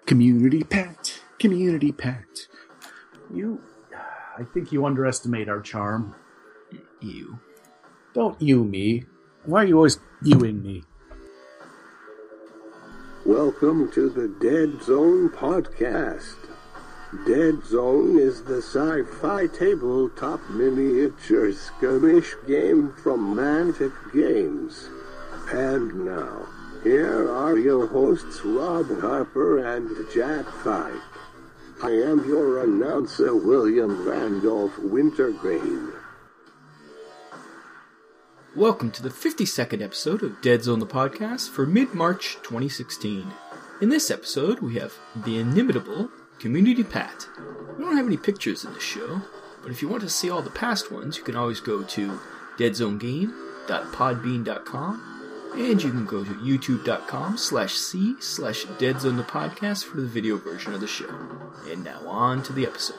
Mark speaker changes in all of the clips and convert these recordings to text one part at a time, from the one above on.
Speaker 1: Community pet. Community pet. I think you underestimate our charm.
Speaker 2: You.
Speaker 1: Don't you me. Why are you always youing me?
Speaker 3: Welcome to the Dead Zone podcast. Dead Zone is the sci-fi tabletop miniature skirmish game from Mantic Games. And now, here are your hosts Rob Harper and Jack Fike. I am your announcer, William Randolph Wintergreen.
Speaker 2: Welcome to the 52nd episode of Dead Zone the podcast for mid-March 2016. In this episode, we have the inimitable Community Pat. We don't have any pictures in this show, but if you want to see all the past ones, you can always go to deadzonegame.podbean.com, and you can go to youtube.com/c/deadzonethepodcast for the video version of the show. And now on to the episode.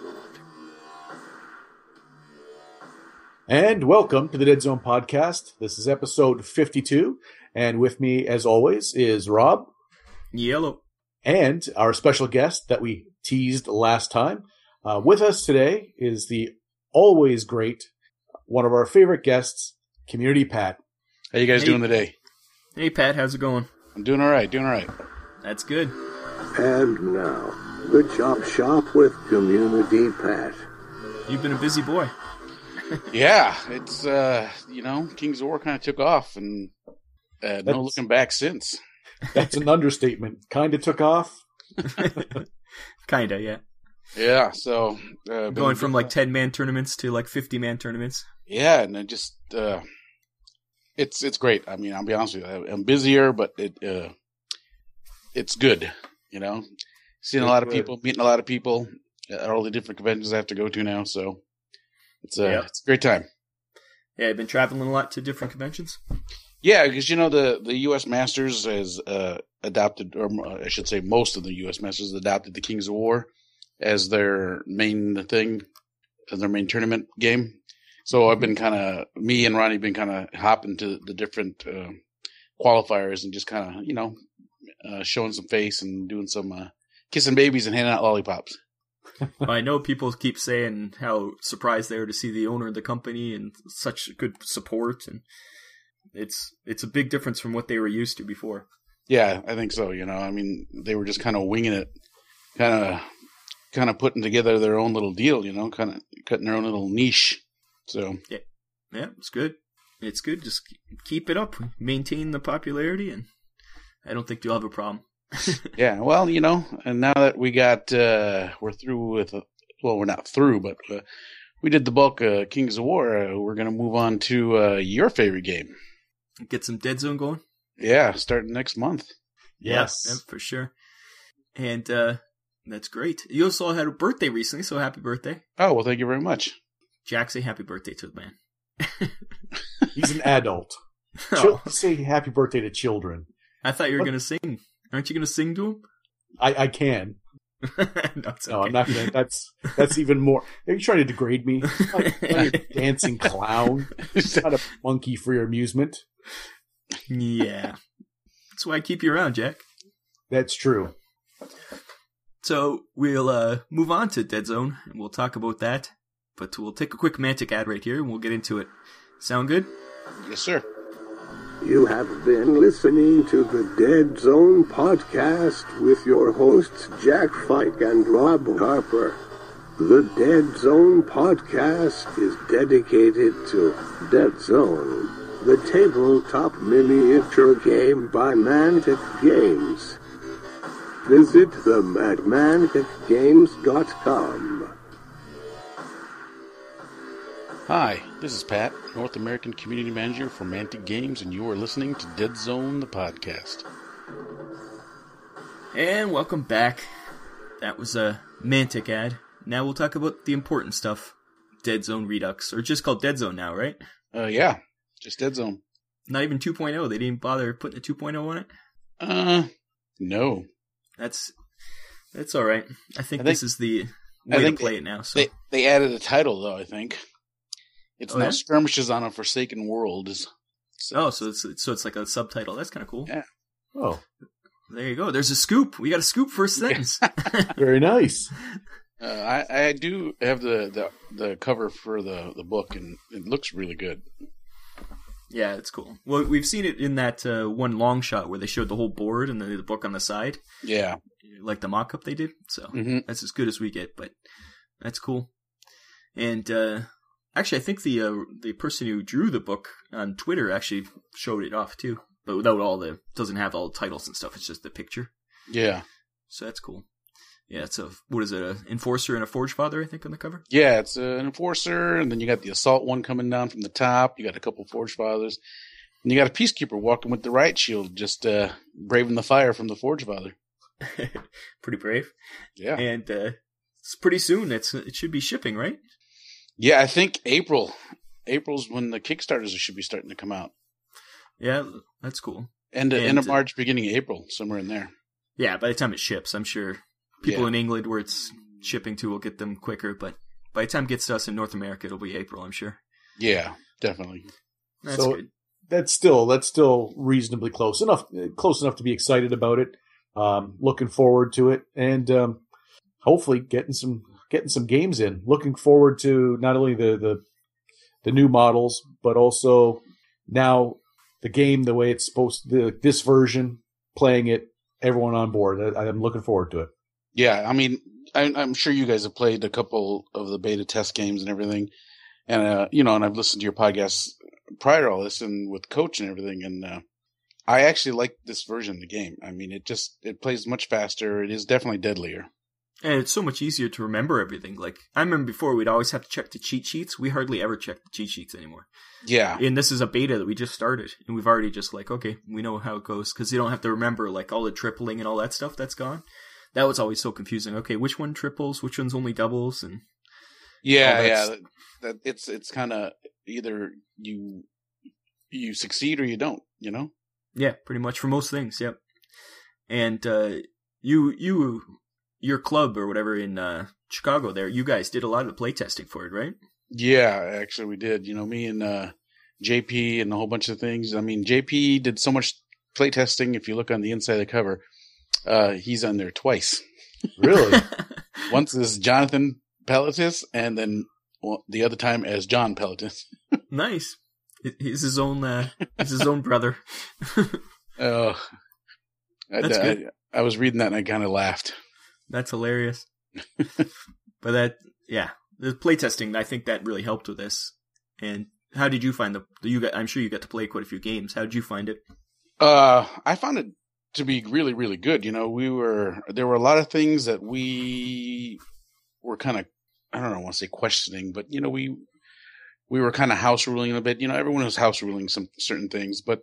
Speaker 1: And welcome to the Dead Zone podcast. This is episode 52, and with me, as always, is Rob.
Speaker 2: Yellow.
Speaker 1: And our special guest that we teased last time. With us today is the always great, one of our favorite guests, Community Pat.
Speaker 4: How you guys doing today?
Speaker 2: Hey, Pat, how's it going?
Speaker 4: I'm doing all right,
Speaker 2: That's good.
Speaker 3: And now, the Chop Shop with Community Pat.
Speaker 2: You've been a busy boy.
Speaker 4: Yeah, it's, Kings of War kind of took off, and no looking back since.
Speaker 1: That's an understatement. Kind of took off.
Speaker 2: Kinda, yeah.
Speaker 4: Yeah, so...
Speaker 2: going from like 10-man tournaments to like 50-man tournaments.
Speaker 4: Yeah, and it just... It's great. I mean, I'll be honest with you. I'm busier, but it's good, you know? Seeing a lot of people, meeting a lot of people at all the different conventions I have to go to now, so it's a great time.
Speaker 2: Yeah, I've been traveling a lot to different conventions.
Speaker 4: Yeah, because, the U.S. Masters has adopted, or I should say most of the U.S. Masters adopted the Kings of War as their main thing, as their main tournament game. So I've been me and Ronnie been kind of hopping to the different qualifiers and just kind of, showing some face and doing some kissing babies and handing out lollipops.
Speaker 2: Well, I know people keep saying how surprised they are to see the owner of the company and such good support, and it's a big difference from what they were used to before.
Speaker 4: Yeah, I think so. I mean, they were just kind of winging it, kind of putting together their own little deal. Kind of cutting their own little niche. So
Speaker 2: yeah, it's good. It's good. Just keep it up, maintain the popularity, and I don't think you'll have a problem.
Speaker 4: Yeah, well, and now that we got, we're through with, we're not through, but we did the bulk of Kings of War. We're going to move on to your favorite game.
Speaker 2: Get some Dead Zone going?
Speaker 4: Yeah, starting next month.
Speaker 1: Yes.
Speaker 2: Yeah, for sure. And that's great. You also had a birthday recently, so happy birthday.
Speaker 4: Oh, well, thank you very much.
Speaker 2: Jack, say happy birthday to the man.
Speaker 1: He's an adult. Say happy birthday to children.
Speaker 2: I thought you were going to sing. Aren't you going to sing to him?
Speaker 1: I can.
Speaker 2: No, it's okay.
Speaker 1: No, I'm not going to. That's even more. Are you trying to degrade me? I'm a dancing clown. It's not a monkey for your amusement.
Speaker 2: Yeah. That's why I keep you around, Jack.
Speaker 1: That's true.
Speaker 2: So we'll move on to Dead Zone, and we'll talk about that. But we'll take a quick Mantic ad right here, and we'll get into it. Sound good?
Speaker 4: Yes, sir.
Speaker 3: You have been listening to the Dead Zone podcast with your hosts Jack Fike and Rob Harper. The Dead Zone podcast is dedicated to Dead Zone, the tabletop miniature game by Mantic Games. Visit them at manticgames.com.
Speaker 4: Hi, this is Pat, North American Community Manager for Mantic Games, and you are listening to Dead Zone, the podcast.
Speaker 2: And welcome back. That was a Mantic ad. Now we'll talk about the important stuff. Dead Zone Redux, or just called Dead Zone now, right?
Speaker 4: Yeah, just Dead Zone.
Speaker 2: Not even 2.0. They didn't bother putting a 2.0 on it?
Speaker 4: No.
Speaker 2: That's all right. I think this is the way to play it now. So
Speaker 4: they added a title, though, I think. It's now Skirmishes on a Forsaken World.
Speaker 2: So it's like a subtitle. That's kind of cool.
Speaker 4: Yeah.
Speaker 1: Oh.
Speaker 2: There you go. There's a scoop. We got a scoop first sentence.
Speaker 1: Very nice.
Speaker 4: I do have the cover for the book, and it looks really good.
Speaker 2: Yeah, it's cool. Well, we've seen it in that one long shot where they showed the whole board and then the book on the side.
Speaker 4: Yeah.
Speaker 2: Like the mock-up they did. So that's as good as we get, but that's cool. And actually, I think the person who drew the book on Twitter actually showed it off too. But without doesn't have all the titles and stuff. It's just the picture.
Speaker 4: Yeah.
Speaker 2: So that's cool. Yeah, it's what is it, an Enforcer and a Forge Father, I think, on the cover?
Speaker 4: Yeah, it's an Enforcer, and then you got the Assault one coming down from the top. You got a couple Forge Fathers. And you got a Peacekeeper walking with the Riot Shield, just braving the fire from the Forge Father.
Speaker 2: Pretty brave.
Speaker 4: Yeah.
Speaker 2: And it's pretty soon. It should be shipping, right?
Speaker 4: Yeah, I think April. April's when the Kickstarters should be starting to come out.
Speaker 2: Yeah, that's cool.
Speaker 4: End of March, beginning of April, somewhere in there.
Speaker 2: Yeah, by the time it ships, I'm sure people in England where it's shipping to will get them quicker, but by the time it gets to us in North America, it'll be April, I'm sure.
Speaker 4: Yeah, definitely.
Speaker 2: That's good.
Speaker 1: That's still reasonably close enough to be excited about it. Looking forward to it, and hopefully getting some games in. Looking forward to not only the new models, but also now the game the way it's supposed to. This version, playing it, everyone on board. I'm looking forward to it.
Speaker 4: Yeah, I mean, I'm sure you guys have played a couple of the beta test games and everything, and and I've listened to your podcasts prior to all this, and with Coach and everything, and I actually like this version of the game. I mean, it plays much faster. It is definitely deadlier.
Speaker 2: And it's so much easier to remember everything. Like, I remember before we'd always have to check the cheat sheets. We hardly ever check the cheat sheets anymore.
Speaker 4: Yeah.
Speaker 2: And this is a beta that we just started. And we've already just okay, we know how it goes. Because you don't have to remember, all the tripling and all that stuff that's gone. That was always so confusing. Okay, which one triples? Which one's only doubles? And
Speaker 4: yeah. That it's kind of either you succeed or you don't,
Speaker 2: Yeah, pretty much for most things, yep. And your club or whatever in Chicago there, you guys did a lot of the playtesting for it, right?
Speaker 4: Yeah, actually we did. Me and JP and a whole bunch of things. I mean, JP did so much playtesting. If you look on the inside of the cover, he's on there twice.
Speaker 1: Really?
Speaker 4: Once as Jonathan Pelletis, and then the other time as John Pelletis.
Speaker 2: Nice. He's his own brother.
Speaker 4: Oh,
Speaker 2: That's good.
Speaker 4: I was reading that and I kind of laughed.
Speaker 2: That's hilarious. But the playtesting, I think that really helped with this. And how did you find I'm sure you got to play quite a few games. How did you find it?
Speaker 4: I found it to be really, really good. There were a lot of things that we were kind of, I don't want to say questioning, but we were kind of house ruling a bit. Everyone was house ruling some certain things, but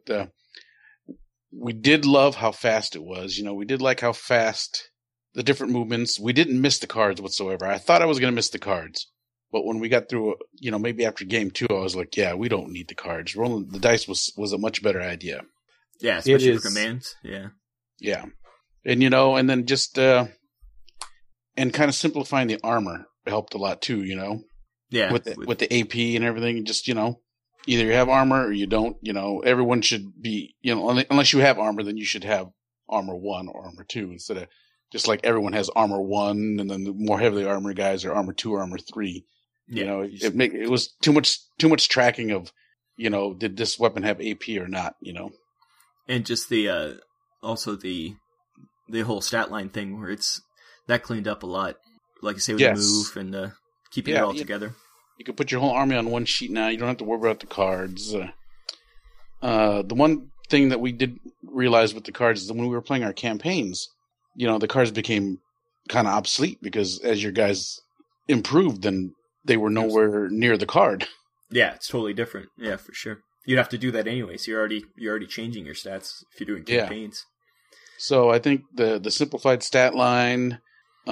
Speaker 4: we did love how fast it was. We did like how fast the different movements. We didn't miss the cards whatsoever. I thought I was going to miss the cards, but when we got through, maybe after game 2, I was like, yeah, we don't need the cards. Rolling the dice was a much better idea.
Speaker 2: Yeah, especially for commands. Yeah.
Speaker 4: Yeah. And, and then just, and kind of simplifying the armor helped a lot too,
Speaker 2: Yeah.
Speaker 4: With the AP and everything, just, either you have armor or you don't, everyone should be, unless you have armor, then you should have armor 1 or armor 2 instead of just like everyone has armor 1 and then the more heavily armored guys are armor 2 or armor 3.
Speaker 2: Yeah.
Speaker 4: It was too much tracking of, did this weapon have AP or not,
Speaker 2: And just the also the whole stat line thing where that cleaned up a lot. Like you say with the move and keeping it all together.
Speaker 4: You can put your whole army on one sheet now. You don't have to worry about the cards. The one thing that we did realize with the cards is that when we were playing our campaigns, the cards became kind of obsolete because as your guys improved, then they were nowhere near the card.
Speaker 2: Yeah, it's totally different. Yeah, for sure. You'd have to do that anyway, so you're already changing your stats if you're doing campaigns.
Speaker 4: Yeah. So I think the simplified stat line,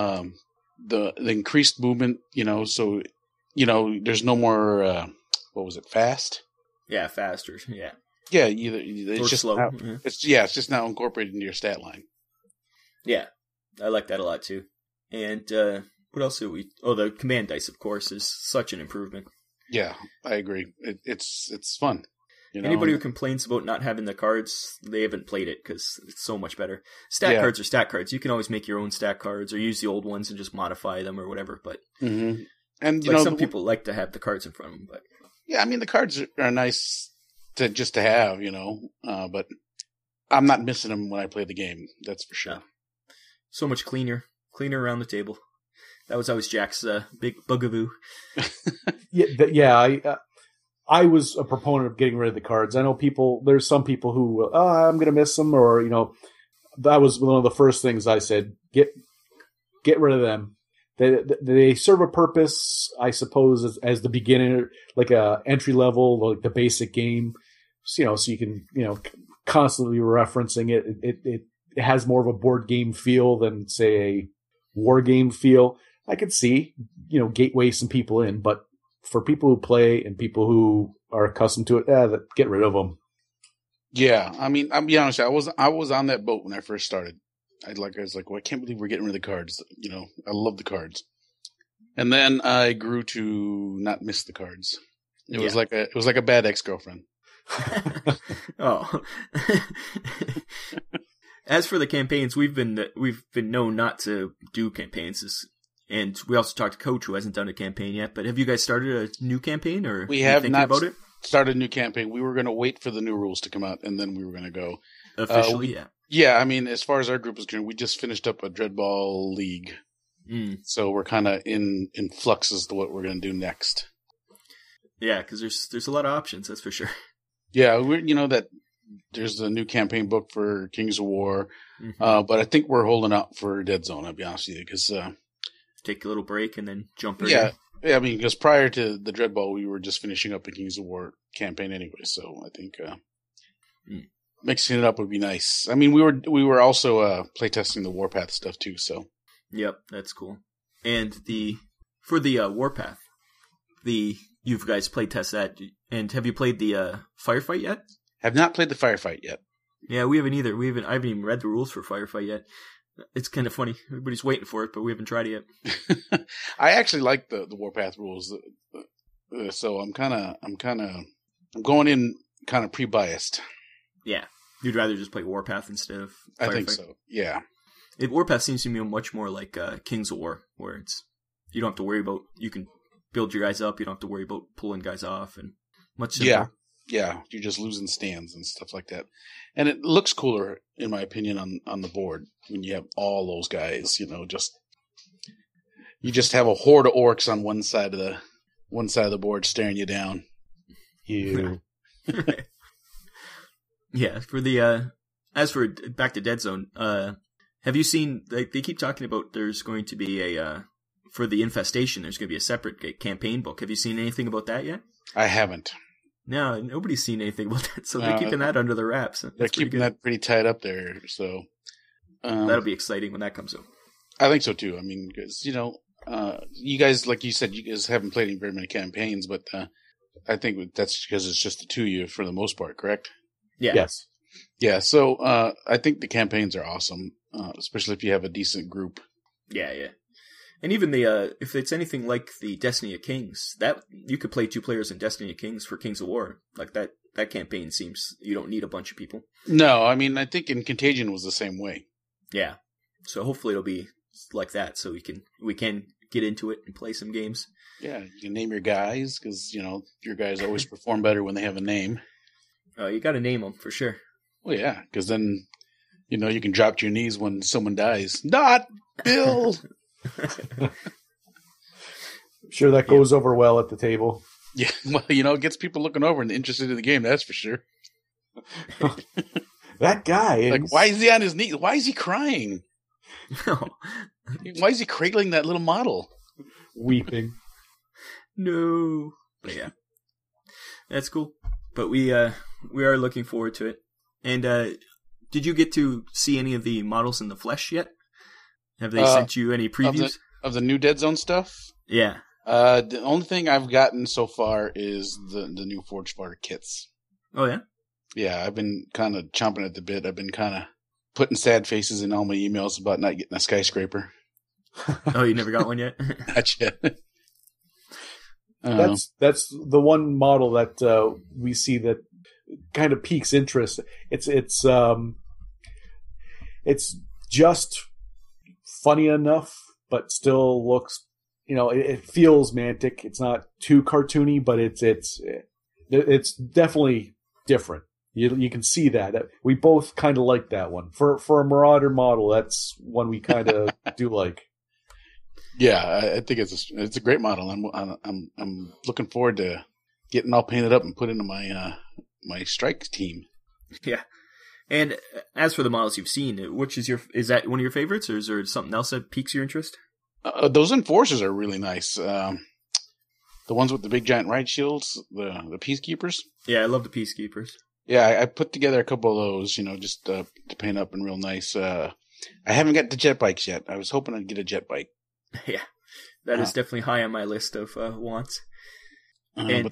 Speaker 4: the increased movement, so there's no more what was it, fast?
Speaker 2: Yeah, faster. Yeah.
Speaker 4: Yeah, it's just
Speaker 2: slow.
Speaker 4: Now, it's just now incorporated into your stat line.
Speaker 2: Yeah, I like that a lot too. And what else did we? Oh, the command dice, of course, is such an improvement.
Speaker 4: Yeah, I agree. It's fun. You know?
Speaker 2: Anybody who complains about not having the cards, they haven't played it because it's so much better. Stat cards are stat cards. You can always make your own stat cards or use the old ones and just modify them or whatever. But
Speaker 4: and you
Speaker 2: like
Speaker 4: know,
Speaker 2: some people like to have the cards in front of them. But
Speaker 4: yeah, I mean the cards are nice to have, you know, but I'm not missing them when I play the game. That's for sure.
Speaker 2: No. So much cleaner around the table. That was always Jack's big bugaboo.
Speaker 1: I was a proponent of getting rid of the cards. I know there's some people who, I'm going to miss them, or, you know, that was one of the first things I said, get rid of them. They serve a purpose, I suppose, as the beginner, like a entry level, like the basic game, you know, so you can, you know, constantly referencing it. It has more of a board game feel than, say, a war game feel. I could see, you know, gateway some people in, but for people who play and people who are accustomed to it, get rid of them.
Speaker 4: Yeah, I mean, I'll be honest. I was on that boat when I first started. I was like, well, I can't believe we're getting rid of the cards. You know, I love the cards. And then I grew to not miss the cards. It was like a bad ex-girlfriend.
Speaker 2: Oh. As for the campaigns, we've been known not to do campaigns. And we also talked to Coach, who hasn't done a campaign yet. But have you guys started a new campaign, or
Speaker 4: we have not
Speaker 2: about it?
Speaker 4: Started a new campaign? We were going to wait for the new rules to come out, and then we were going to go
Speaker 2: officially. Yeah.
Speaker 4: Yeah, I mean, as far as our group is concerned, we just finished up a Dreadball League, so we're kind of in flux as to what we're going to do next.
Speaker 2: Yeah, because there's a lot of options, that's for sure.
Speaker 4: Yeah, you know that there's the new campaign book for Kings of War, but I think we're holding out for Dead Zone. I'll be honest with you, because
Speaker 2: take a little break and then jump right in.
Speaker 4: Yeah, I mean, because prior to the Dreadball, we were just finishing up the Kings of War campaign anyway, so I think mixing it up would be nice. I mean, we were also playtesting the Warpath stuff too, so.
Speaker 2: Yep, that's cool. And for the Warpath, you guys playtest that, and have you played the Firefight yet?
Speaker 4: Have not played the Firefight yet.
Speaker 2: Yeah, we haven't either. I haven't even read the rules for Firefight yet. It's kind of funny. Everybody's waiting for it, but we haven't tried it yet.
Speaker 4: I actually like the Warpath rules, so I'm going in kind of pre-biased.
Speaker 2: Yeah, you'd rather just play Warpath instead of Firefight?
Speaker 4: I think so. Yeah.
Speaker 2: Warpath seems to me much more like Kings of War, where you don't have to worry about, you can build your guys up, you don't have to worry about pulling guys off, and much simpler.
Speaker 4: Yeah, you're just losing stands and stuff like that. And it looks cooler, in my opinion, on the board when you have all those guys, you know, you just have a horde of orcs on one side of the board staring you down.
Speaker 1: You.
Speaker 2: Yeah, for the as for back to Dead Zone, have you seen, they keep talking about there's going to be for the Infestation, there's going to be a separate campaign book. Have you seen anything about that yet?
Speaker 4: I haven't.
Speaker 2: No, nobody's seen anything about that, so they're keeping that under the wraps.
Speaker 4: They're keeping that pretty tight up there, so.
Speaker 2: That'll be exciting when that comes out.
Speaker 4: I think so too. I mean, because, you know, you guys, like you said, you guys haven't played very many campaigns, but I think that's because it's just the two of you for the most part, correct?
Speaker 2: Yeah.
Speaker 1: Yes.
Speaker 4: Yeah, so I think the campaigns are awesome, especially if you have a decent group.
Speaker 2: Yeah. And even if it's anything like the Destiny of Kings, that you could play 2 players in Destiny of Kings for Kings of War. Like that campaign seems you don't need a bunch of people.
Speaker 4: No, I mean I think in Contagion was the same way.
Speaker 2: Yeah. So hopefully it'll be like that, so we can get into it and play some games.
Speaker 4: Yeah, you can name your guys, because you know your guys always perform better when they have a name.
Speaker 2: You got to name them for sure.
Speaker 4: Well, yeah, because then you know you can drop to your knees when someone dies. Not Bill.
Speaker 1: I'm sure that goes over well at the table.
Speaker 4: Yeah, well, you know, it gets people looking over and interested in the game, that's for sure.
Speaker 1: That guy.
Speaker 4: Like, why is he on his knees? Why is he crying?
Speaker 2: No.
Speaker 4: Why is he cradling that little model?
Speaker 1: Weeping.
Speaker 2: No. But yeah. That's cool. But we are looking forward to it. And did you get to see any of the models in the flesh yet? Have they sent you any previews?
Speaker 4: Of the new Dead Zone stuff?
Speaker 2: Yeah.
Speaker 4: The only thing I've gotten so far is the new Forge Fire kits.
Speaker 2: Oh, yeah?
Speaker 4: Yeah, I've been kind of chomping at the bit. I've been kind of putting sad faces in all my emails about not getting a skyscraper.
Speaker 2: Oh, you never got one yet?
Speaker 4: Not yet.
Speaker 1: That's the one model that we see that kind of piques interest. It's just funny enough, but still looks, it feels Mantic. It's not too cartoony, but it's definitely different. You can see that. We both kind of like that one. For a Marauder model, that's one we kind of do like.
Speaker 4: Yeah, I think it's a great model. I'm looking forward to getting all painted up and put into my my strike team.
Speaker 2: Yeah. And as for the models you've seen, is that one of your favorites, or is there something else that piques your interest?
Speaker 4: Those Enforcers are really nice. The ones with the big giant riot shields, the Peacekeepers.
Speaker 2: Yeah, I love the Peacekeepers.
Speaker 4: Yeah, I put together a couple of those, just to paint up and real nice. I haven't got the jet bikes yet. I was hoping I'd get a jet bike.
Speaker 2: Yeah, that is definitely high on my list of wants.
Speaker 4: And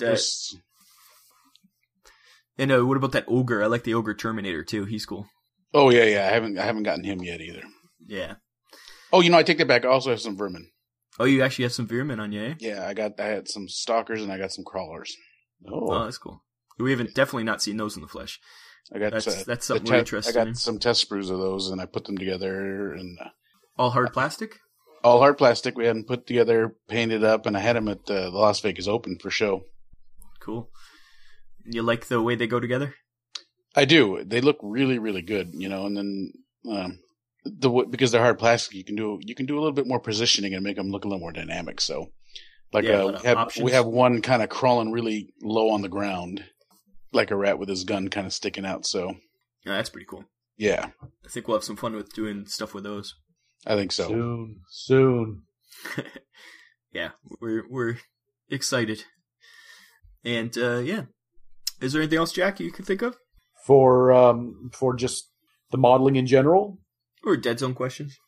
Speaker 2: what about that Ogre? I like the Ogre Terminator too. He's cool.
Speaker 4: Oh yeah. I haven't gotten him yet either.
Speaker 2: Yeah.
Speaker 4: Oh, I take that back. I also have some vermin.
Speaker 2: Oh, you actually have some vermin on you, eh?
Speaker 4: Yeah, I had some stalkers and I got some crawlers.
Speaker 2: Oh, that's cool. We haven't definitely not seen those in the flesh.
Speaker 4: I got
Speaker 2: that's something we're interested in.
Speaker 4: I got some test sprues of those and I put them together and
Speaker 2: all hard plastic.
Speaker 4: All hard plastic. We had them put together, painted up, and I had them at the Las Vegas Open for show. Cool.
Speaker 2: You like the way they go together?
Speaker 4: I do. They look really, really good. And then because they're hard plastic, you can do a little bit more positioning and make them look a little more dynamic. So, we have one kind of crawling really low on the ground, like a rat with his gun kind of sticking out. So,
Speaker 2: yeah, that's pretty cool.
Speaker 4: Yeah,
Speaker 2: I think we'll have some fun with doing stuff with those.
Speaker 4: I think so.
Speaker 1: Soon.
Speaker 2: Yeah, we're excited. And yeah, is there anything else, Jack, you can think of
Speaker 1: for just the modeling in general,
Speaker 2: or Dead Zone questions?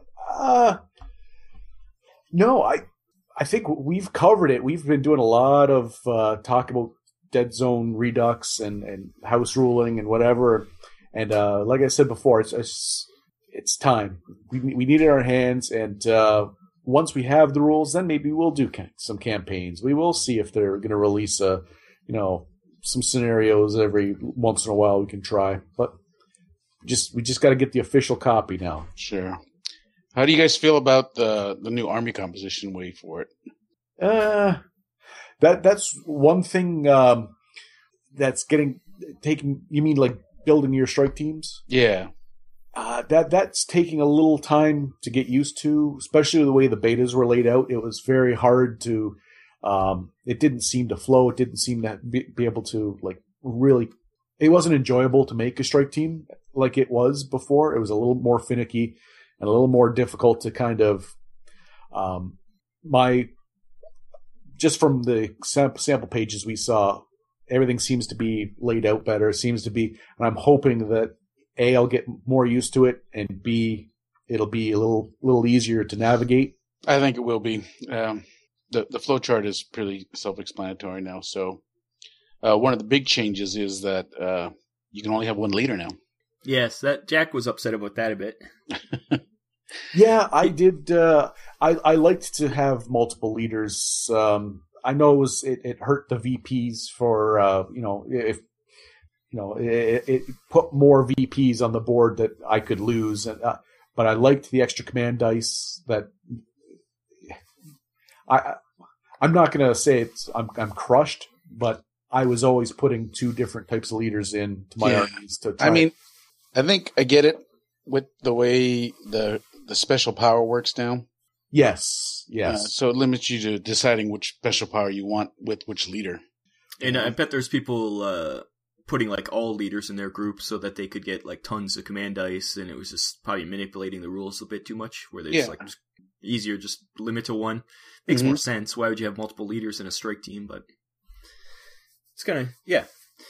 Speaker 1: No, I think we've covered it. We've been doing a lot of talk about Dead Zone Redux and house ruling and whatever. And like I said before, it's time. We need it in our hands, and once we have the rules, then maybe we'll do some campaigns. We will see if they're going to release some scenarios every once in a while we can try. But we just got to get the official copy now.
Speaker 4: Sure. How do you guys feel about the new army composition way for it?
Speaker 1: That's one thing that's getting taken. You mean like building your strike teams?
Speaker 4: Yeah.
Speaker 1: That's taking a little time to get used to, especially the way the betas were laid out. It was very hard to. It didn't seem to flow. It didn't seem to be able to really. It wasn't enjoyable to make a strike team like it was before. It was a little more finicky and a little more difficult to kind of. Just from the sample pages we saw, everything seems to be laid out better. Seems to be, and I'm hoping that A, I'll get more used to it, and B, it'll be a little easier to navigate.
Speaker 4: I think it will be. The flow chart is pretty self-explanatory now. So one of the big changes is that you can only have one leader now.
Speaker 2: Yes, that Jack was upset about that a bit.
Speaker 1: Yeah, I did. I liked to have multiple leaders. I know it hurt the VPs for if. It put more VPs on the board that I could lose, but I liked the extra command dice. That I'm not going to say I'm crushed, but I was always putting two different types of leaders into my armies to try.
Speaker 4: I mean, I think I get it with the way the special power works now.
Speaker 1: Yes.
Speaker 4: So it limits you to deciding which special power you want with which leader.
Speaker 2: And I bet there's people putting all leaders in their group so that they could get tons of command dice, and it was just probably manipulating the rules a bit too much, where they just easier just limit to one. Makes more sense. Why would you have multiple leaders in a strike team? But it's kind of yeah.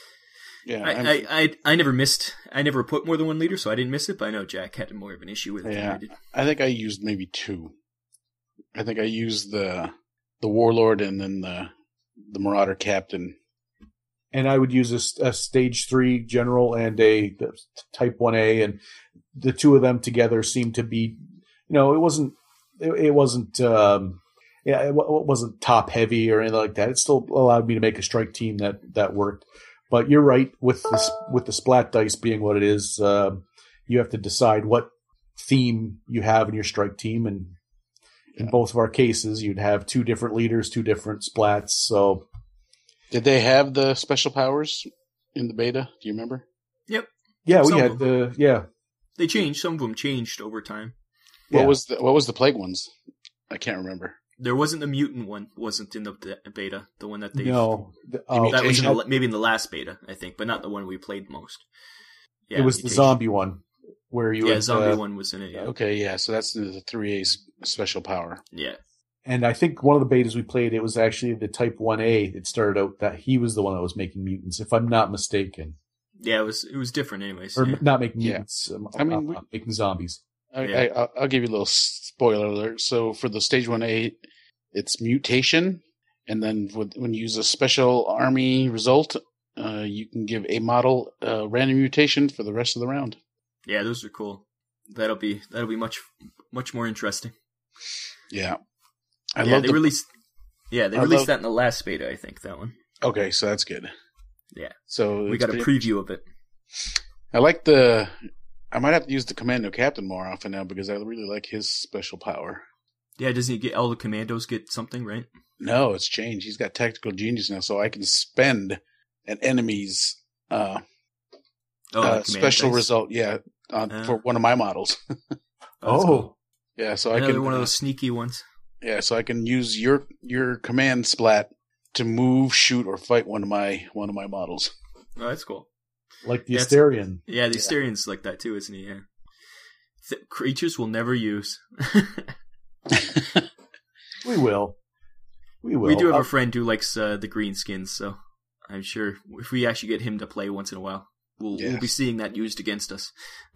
Speaker 2: I never put more than one leader, so I didn't miss it. But I know Jack had more of an issue with it than I did.
Speaker 4: I think I used maybe two. I think I used the warlord and then the marauder captain.
Speaker 1: And I would use a stage 3 general and the type 1A, and the two of them together seemed to be, it wasn't top heavy or anything like that. It still allowed me to make a strike team that worked. But you're right with the splat dice being what it is. You have to decide what theme you have in your strike team, and in both of our cases, you'd have 2 different leaders, 2 different splats. So,
Speaker 4: did they have the special powers in the beta? Do you remember?
Speaker 2: Yep.
Speaker 1: Yeah, we
Speaker 2: Some
Speaker 1: had
Speaker 2: of them. They changed. Some of them changed over time.
Speaker 4: What was the plague ones? I can't remember.
Speaker 2: There wasn't the mutant one. Wasn't in the beta. The one that they
Speaker 1: no.
Speaker 2: that was maybe in the last beta, I think, but not the one we played most. Yeah,
Speaker 1: it was the zombie one where you.
Speaker 2: Yeah, zombie one was in it. Yeah.
Speaker 4: Okay, yeah. So that's the 3A special power.
Speaker 2: Yeah.
Speaker 1: And I think one of the betas we played, it was actually the Type 1A. It started out that he was the one that was making mutants, if I'm not mistaken.
Speaker 2: Yeah, it was different, anyways.
Speaker 1: Or not making mutants. Making zombies.
Speaker 4: I'll give you a little spoiler alert. So for the Stage 1A, it's mutation, and then when you use a special army result, you can give a model random mutation for the rest of the round.
Speaker 2: Yeah, those are cool. That'll be much more interesting.
Speaker 4: Yeah,
Speaker 2: they released that in the last beta, I think, that one.
Speaker 4: Okay, so that's good.
Speaker 2: Yeah.
Speaker 4: So
Speaker 2: we got a preview of it.
Speaker 4: I might have to use the Commando Captain more often now because I really like his special power.
Speaker 2: Yeah, doesn't he get all the commandos get something, right?
Speaker 4: No, it's changed. He's got tactical genius now, so I can spend an enemy's special result, for one of my models.
Speaker 2: Cool.
Speaker 4: Yeah, so
Speaker 2: Another
Speaker 4: I can
Speaker 2: one of those sneaky ones.
Speaker 4: Yeah, so I can use your command splat to move, shoot, or fight one of my models.
Speaker 2: Oh, that's cool.
Speaker 1: Like the Asterian.
Speaker 2: Yeah, the Asterian's like that too, isn't he? Yeah. Creatures we'll never use.
Speaker 1: We will.
Speaker 2: We do have a friend who likes the green skins, so I'm sure if we actually get him to play once in a while, we'll be seeing that used against us.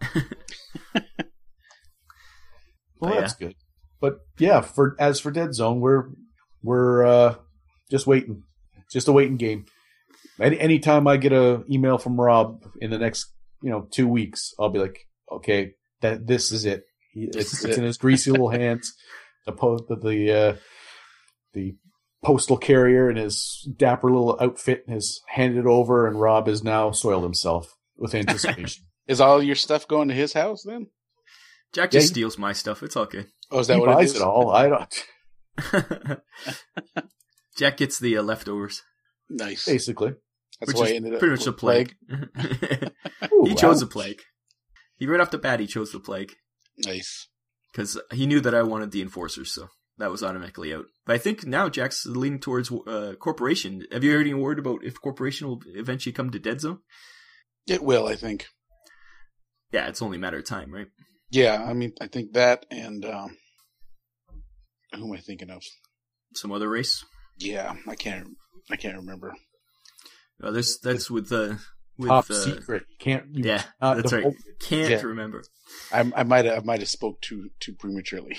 Speaker 1: Well, that's good. But yeah, as for Dead Zone, we're just waiting. Just a waiting game. Anytime I get an email from Rob in the next 2 weeks, I'll be like, okay, this is it. It's in his greasy little hands. The postal carrier in his dapper little outfit has handed it over, and Rob has now soiled himself with anticipation.
Speaker 4: Is all your stuff going to his house then?
Speaker 2: Jack just steals my stuff. It's all good.
Speaker 4: Oh, is that what
Speaker 1: buys
Speaker 4: it is?
Speaker 1: It all. I don't.
Speaker 2: Jack gets the leftovers.
Speaker 4: Nice.
Speaker 1: Basically.
Speaker 4: That's why he ended up
Speaker 2: pretty much the plague. He chose the plague. Right off the bat, he chose the plague.
Speaker 4: Nice.
Speaker 2: Because he knew that I wanted the enforcers, so that was automatically out. But I think now Jack's leaning towards Corporation. Have you heard any word about if Corporation will eventually come to Dead Zone?
Speaker 4: It will, I think.
Speaker 2: Yeah, it's only a matter of time, right?
Speaker 4: Yeah, I mean, I think that and who am I thinking of?
Speaker 2: Some other race?
Speaker 4: Yeah, I can't remember.
Speaker 2: That's with
Speaker 1: Top secret.
Speaker 2: That's right. Can't remember.
Speaker 4: I might have spoke too prematurely.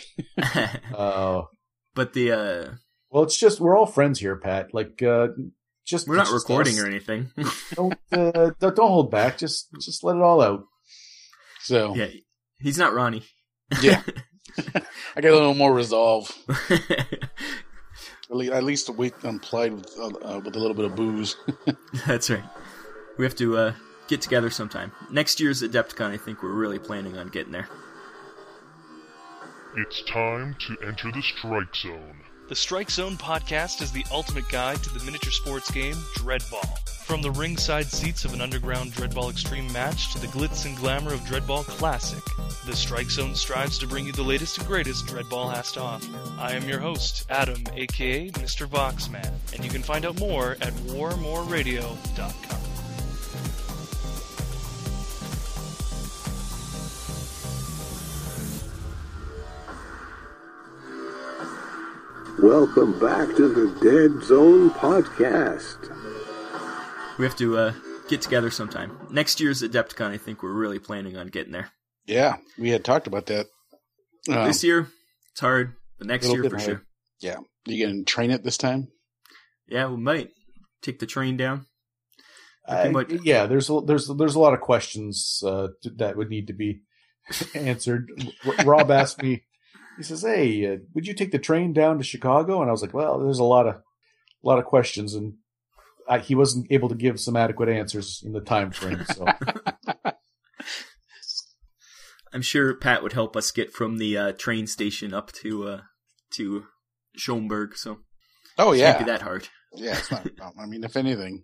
Speaker 2: But the
Speaker 1: well, it's just we're all friends here, Pat. Like just
Speaker 2: we're not recording or anything.
Speaker 1: Don't hold back. Just let it all out.
Speaker 4: So
Speaker 2: yeah, he's not Ronnie.
Speaker 4: Yeah, I got a little more resolve. At least a week unplied with a little bit of booze.
Speaker 2: That's right. We have to get together sometime. Next year's Adepticon, I think we're really planning on getting there.
Speaker 5: It's time to enter the Strike Zone.
Speaker 6: The Strike Zone podcast is the ultimate guide to the miniature sports game, Dreadball. From the ringside seats of an underground Dreadball Extreme match to the glitz and glamour of Dreadball Classic, the Strike Zone strives to bring you the latest and greatest Dreadball has to offer. I am your host, Adam, aka Mr. Voxman, and you can find out more at warmoreradio.com.
Speaker 3: Welcome back to the Dead Zone podcast.
Speaker 2: We have to get together sometime. Next year's Adepticon, I think we're really planning on getting there.
Speaker 4: Yeah, we had talked about that.
Speaker 2: This year, it's hard, but next year for sure.
Speaker 4: Yeah. You going to train it this time?
Speaker 2: Yeah, we might. Take the train down.
Speaker 1: Yeah, there's a lot of questions that would need to be answered. Rob asked me, he says, "Hey, would you take the train down to Chicago?" And I was like, "Well, there's a lot of questions, and he wasn't able to give some adequate answers in the time frame. So
Speaker 2: I'm sure Pat would help us get from the train station up to Schoenberg. So
Speaker 4: Oh
Speaker 2: it
Speaker 4: yeah,
Speaker 2: can't be that hard.
Speaker 4: yeah. It's not. I mean, if anything,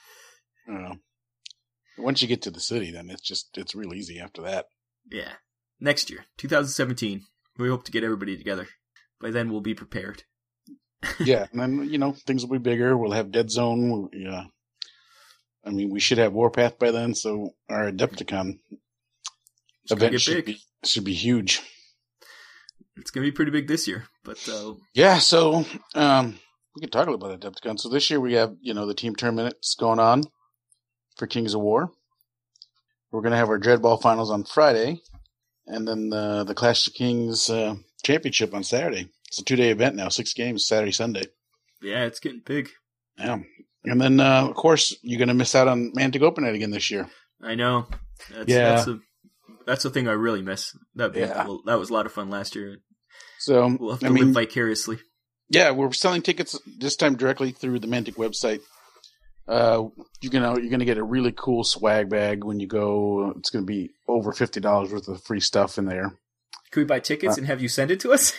Speaker 4: once you get to the city, then it's real easy after that.
Speaker 2: Yeah. Next year, 2017. We hope to get everybody together. By then, we'll be prepared.
Speaker 4: Yeah, and then things will be bigger. We'll have Dead Zone. Yeah, I mean, we should have Warpath by then. So our Adepticon event should be huge.
Speaker 2: It's gonna be pretty big this year, but
Speaker 4: Yeah, so we can talk a little about Adepticon. So this year we have the team tournaments going on for Kings of War. We're gonna have our Dreadball finals on Friday, and then the Clash of Kings championship on Saturday. It's a 2-day event now, 6 games, Saturday, Sunday.
Speaker 2: yeah, it's getting big.
Speaker 4: Yeah. And then, of course, you're going to miss out on Mantic Open Night again this year.
Speaker 2: I know. That's the thing I really miss. That was a lot of fun last year.
Speaker 4: So
Speaker 2: We'll have to live vicariously.
Speaker 4: Yeah, we're selling tickets this time directly through the Mantic website. You're gonna get a really cool swag bag when you go. It's gonna be over $50 worth of free stuff in there.
Speaker 2: Can we buy tickets and have you send it to us?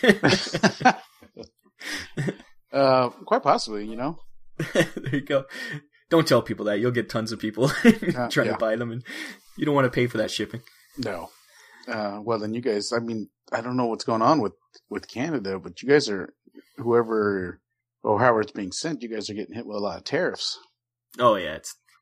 Speaker 4: Quite possibly,
Speaker 2: There you go. Don't tell people that. You'll get tons of people trying to buy them, and you don't want to pay for that shipping.
Speaker 4: No. Well, then you guys, I mean, I don't know what's going on with Canada, but you guys are, however it's being sent, you guys are getting hit with a lot of tariffs.
Speaker 2: Oh, yeah.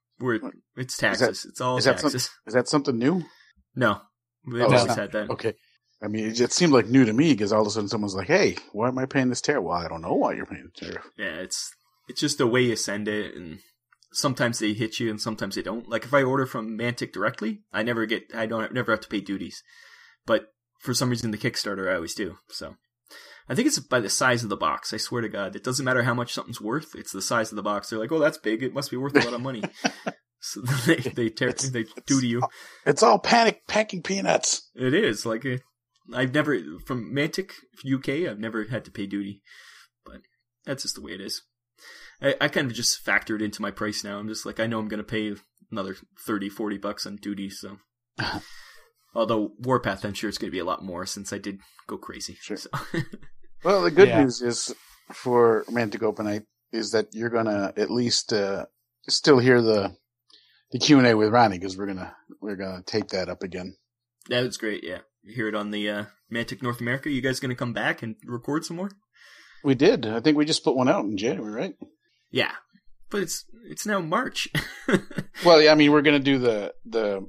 Speaker 2: It's taxes. It's all taxes.
Speaker 4: Is that something new?
Speaker 2: No. We've always had that.
Speaker 4: Okay. I mean, it seemed like new to me because all of a sudden someone's like, hey, why am I paying this tariff? Well, I don't know why you're paying the tariff.
Speaker 2: Yeah, it's just the way you send it, and sometimes they hit you and sometimes they don't. Like if I order from Mantic directly, I never have to pay duties. But for some reason the Kickstarter I always do. So I think it's by the size of the box. I swear to God, it doesn't matter how much something's worth. It's the size of the box. They're like, oh, that's big. It must be worth a lot of money. So they duty you.
Speaker 4: It's all packing peanuts.
Speaker 2: It is like I've never from Mantic UK. I've never had to pay duty, but that's just the way it is. I kind of just factor it into my price now. I'm just like, I know I'm going to pay another $30-$40 on duty. So, although Warpath, I'm sure it's going to be a lot more since I did go crazy.
Speaker 4: Sure.
Speaker 2: So.
Speaker 4: Well, the good news is for Mantic Open Night is that you're going to at least still hear the Q&A with Ronnie because we're gonna tape that up again.
Speaker 2: That was great. Yeah, you hear it on the Mantic North America. You guys going to come back and record some more?
Speaker 4: We did. I think we just put one out in January, right?
Speaker 2: Yeah, but it's now March.
Speaker 4: Well, yeah. I mean, we're gonna do the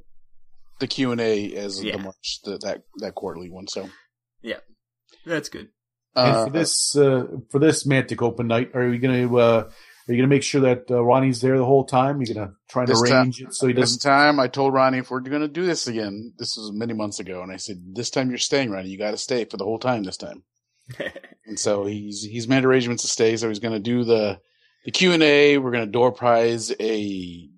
Speaker 4: Q&A as the March that quarterly one. So
Speaker 2: yeah, that's good.
Speaker 1: And for this Mantic Open Night, are you gonna make sure that Ronnie's there the whole time? You're gonna try and arrange it so he doesn't.
Speaker 4: This time, I told Ronnie if we're gonna do this again. This was many months ago, and I said, "This time you're staying, Ronnie. You got to stay for the whole time this time." And so he's made arrangements to stay. So he's gonna do the Q&A. We're gonna door prize a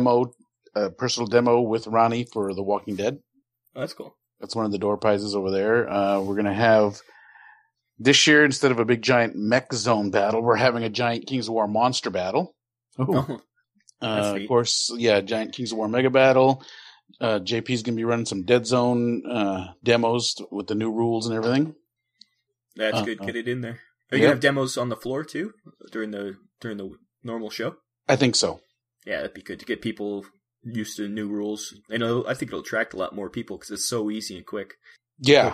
Speaker 4: personal demo with Ronnie for The Walking Dead.
Speaker 2: Oh, that's cool.
Speaker 4: That's one of the door prizes over there. We're gonna have. This year, instead of a big giant mech zone battle, we're having a giant Kings of War monster battle.
Speaker 2: Oh,
Speaker 4: of course, giant Kings of War mega battle. JP's going to be running some Dead Zone demos with the new rules and everything.
Speaker 2: That's good. Get it in there. Are you going to have demos on the floor too during the normal show?
Speaker 4: I think so.
Speaker 2: Yeah, that'd be good to get people used to new rules. I think it'll attract a lot more people because it's so easy and quick.
Speaker 4: Yeah,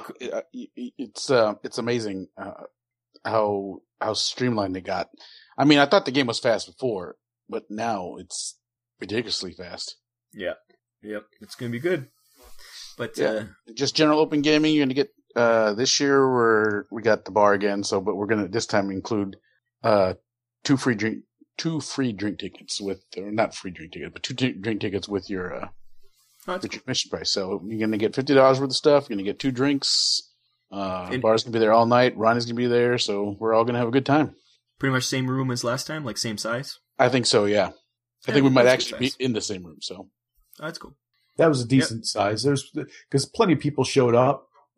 Speaker 4: it's amazing how streamlined it got. I mean, I thought the game was fast before, but now it's ridiculously fast.
Speaker 2: Yeah, yep, it's gonna be good. But
Speaker 4: just general open gaming, you're gonna get this year we got the bar again. But we're gonna this time include two free drink tickets or not free drink tickets, but two drink tickets with your. Your admission price. So you're going to get $50 worth of stuff. You're going to get 2 drinks. Bar's going to be there all night. Ronnie's going to be there. So we're all going to have a good time.
Speaker 2: Pretty much same room as last time, like same size?
Speaker 4: I think so, yeah. I think we might actually be in the same room. So
Speaker 2: that's cool.
Speaker 1: That was a decent size. Because plenty of people showed up, but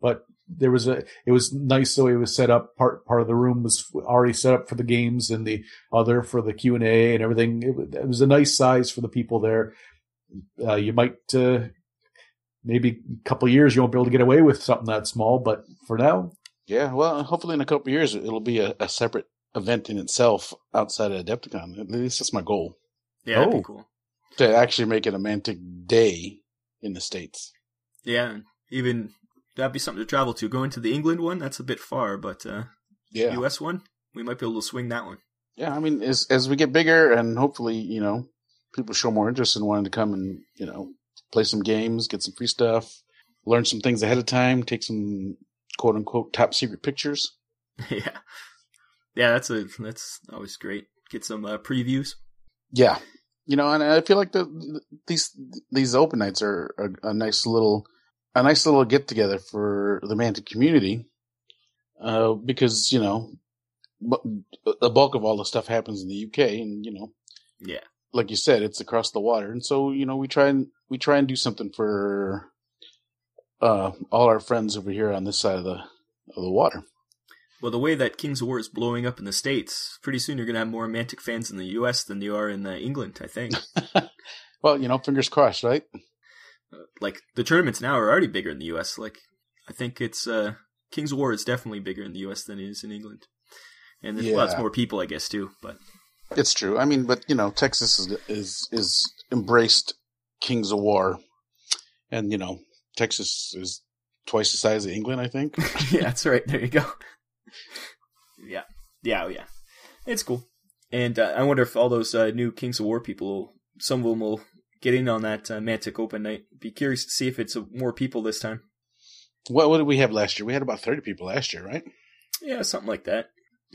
Speaker 1: it was nice the way it was set up. Part of the room was already set up for the games, and the other for the Q&A and everything. It was a nice size for the people there. You might maybe a couple of years you won't be able to get away with something that small, but for now,
Speaker 4: yeah. Well, hopefully in a couple of years it'll be a separate event in itself outside of Adepticon. At least that's my goal.
Speaker 2: Yeah, that'd be cool.
Speaker 4: To actually make it a Mantic Day in the States.
Speaker 2: Yeah, even that'd be something to travel to. Going to the England one, that's a bit far, but US one, we might be able to swing that one.
Speaker 4: Yeah, I mean, as we get bigger and hopefully, people show more interest in wanting to come and, play some games, get some free stuff, learn some things ahead of time, take some quote unquote top secret pictures.
Speaker 2: Yeah. Yeah, that's always great. Get some previews.
Speaker 4: Yeah. And I feel like these open nights are a nice little get together for the Mantic community. Because, the bulk of all the stuff happens in the UK and,
Speaker 2: yeah.
Speaker 4: Like you said, it's across the water. And so, we try and do something for all our friends over here on this side of the water.
Speaker 2: Well, the way that Kings of War is blowing up in the States, pretty soon you're going to have more Mantic fans in the US than you are in England, I think.
Speaker 4: Well, fingers crossed, right?
Speaker 2: Like, the tournaments now are already bigger in the US. Like, I think it's Kings of War is definitely bigger in the US than it is in England. And then, well, it's more people, I guess, too. But
Speaker 4: it's true. I mean, but Texas is embraced Kings of War, and Texas is twice the size of England, I think.
Speaker 2: Yeah, that's right. There you go. Yeah. It's cool. And I wonder if all those new Kings of War people, some of them will get in on that Mantic Open Night. Be curious to see if it's more people this time.
Speaker 4: What did we have last year? We had about 30 people last year, right?
Speaker 2: Yeah, something like that.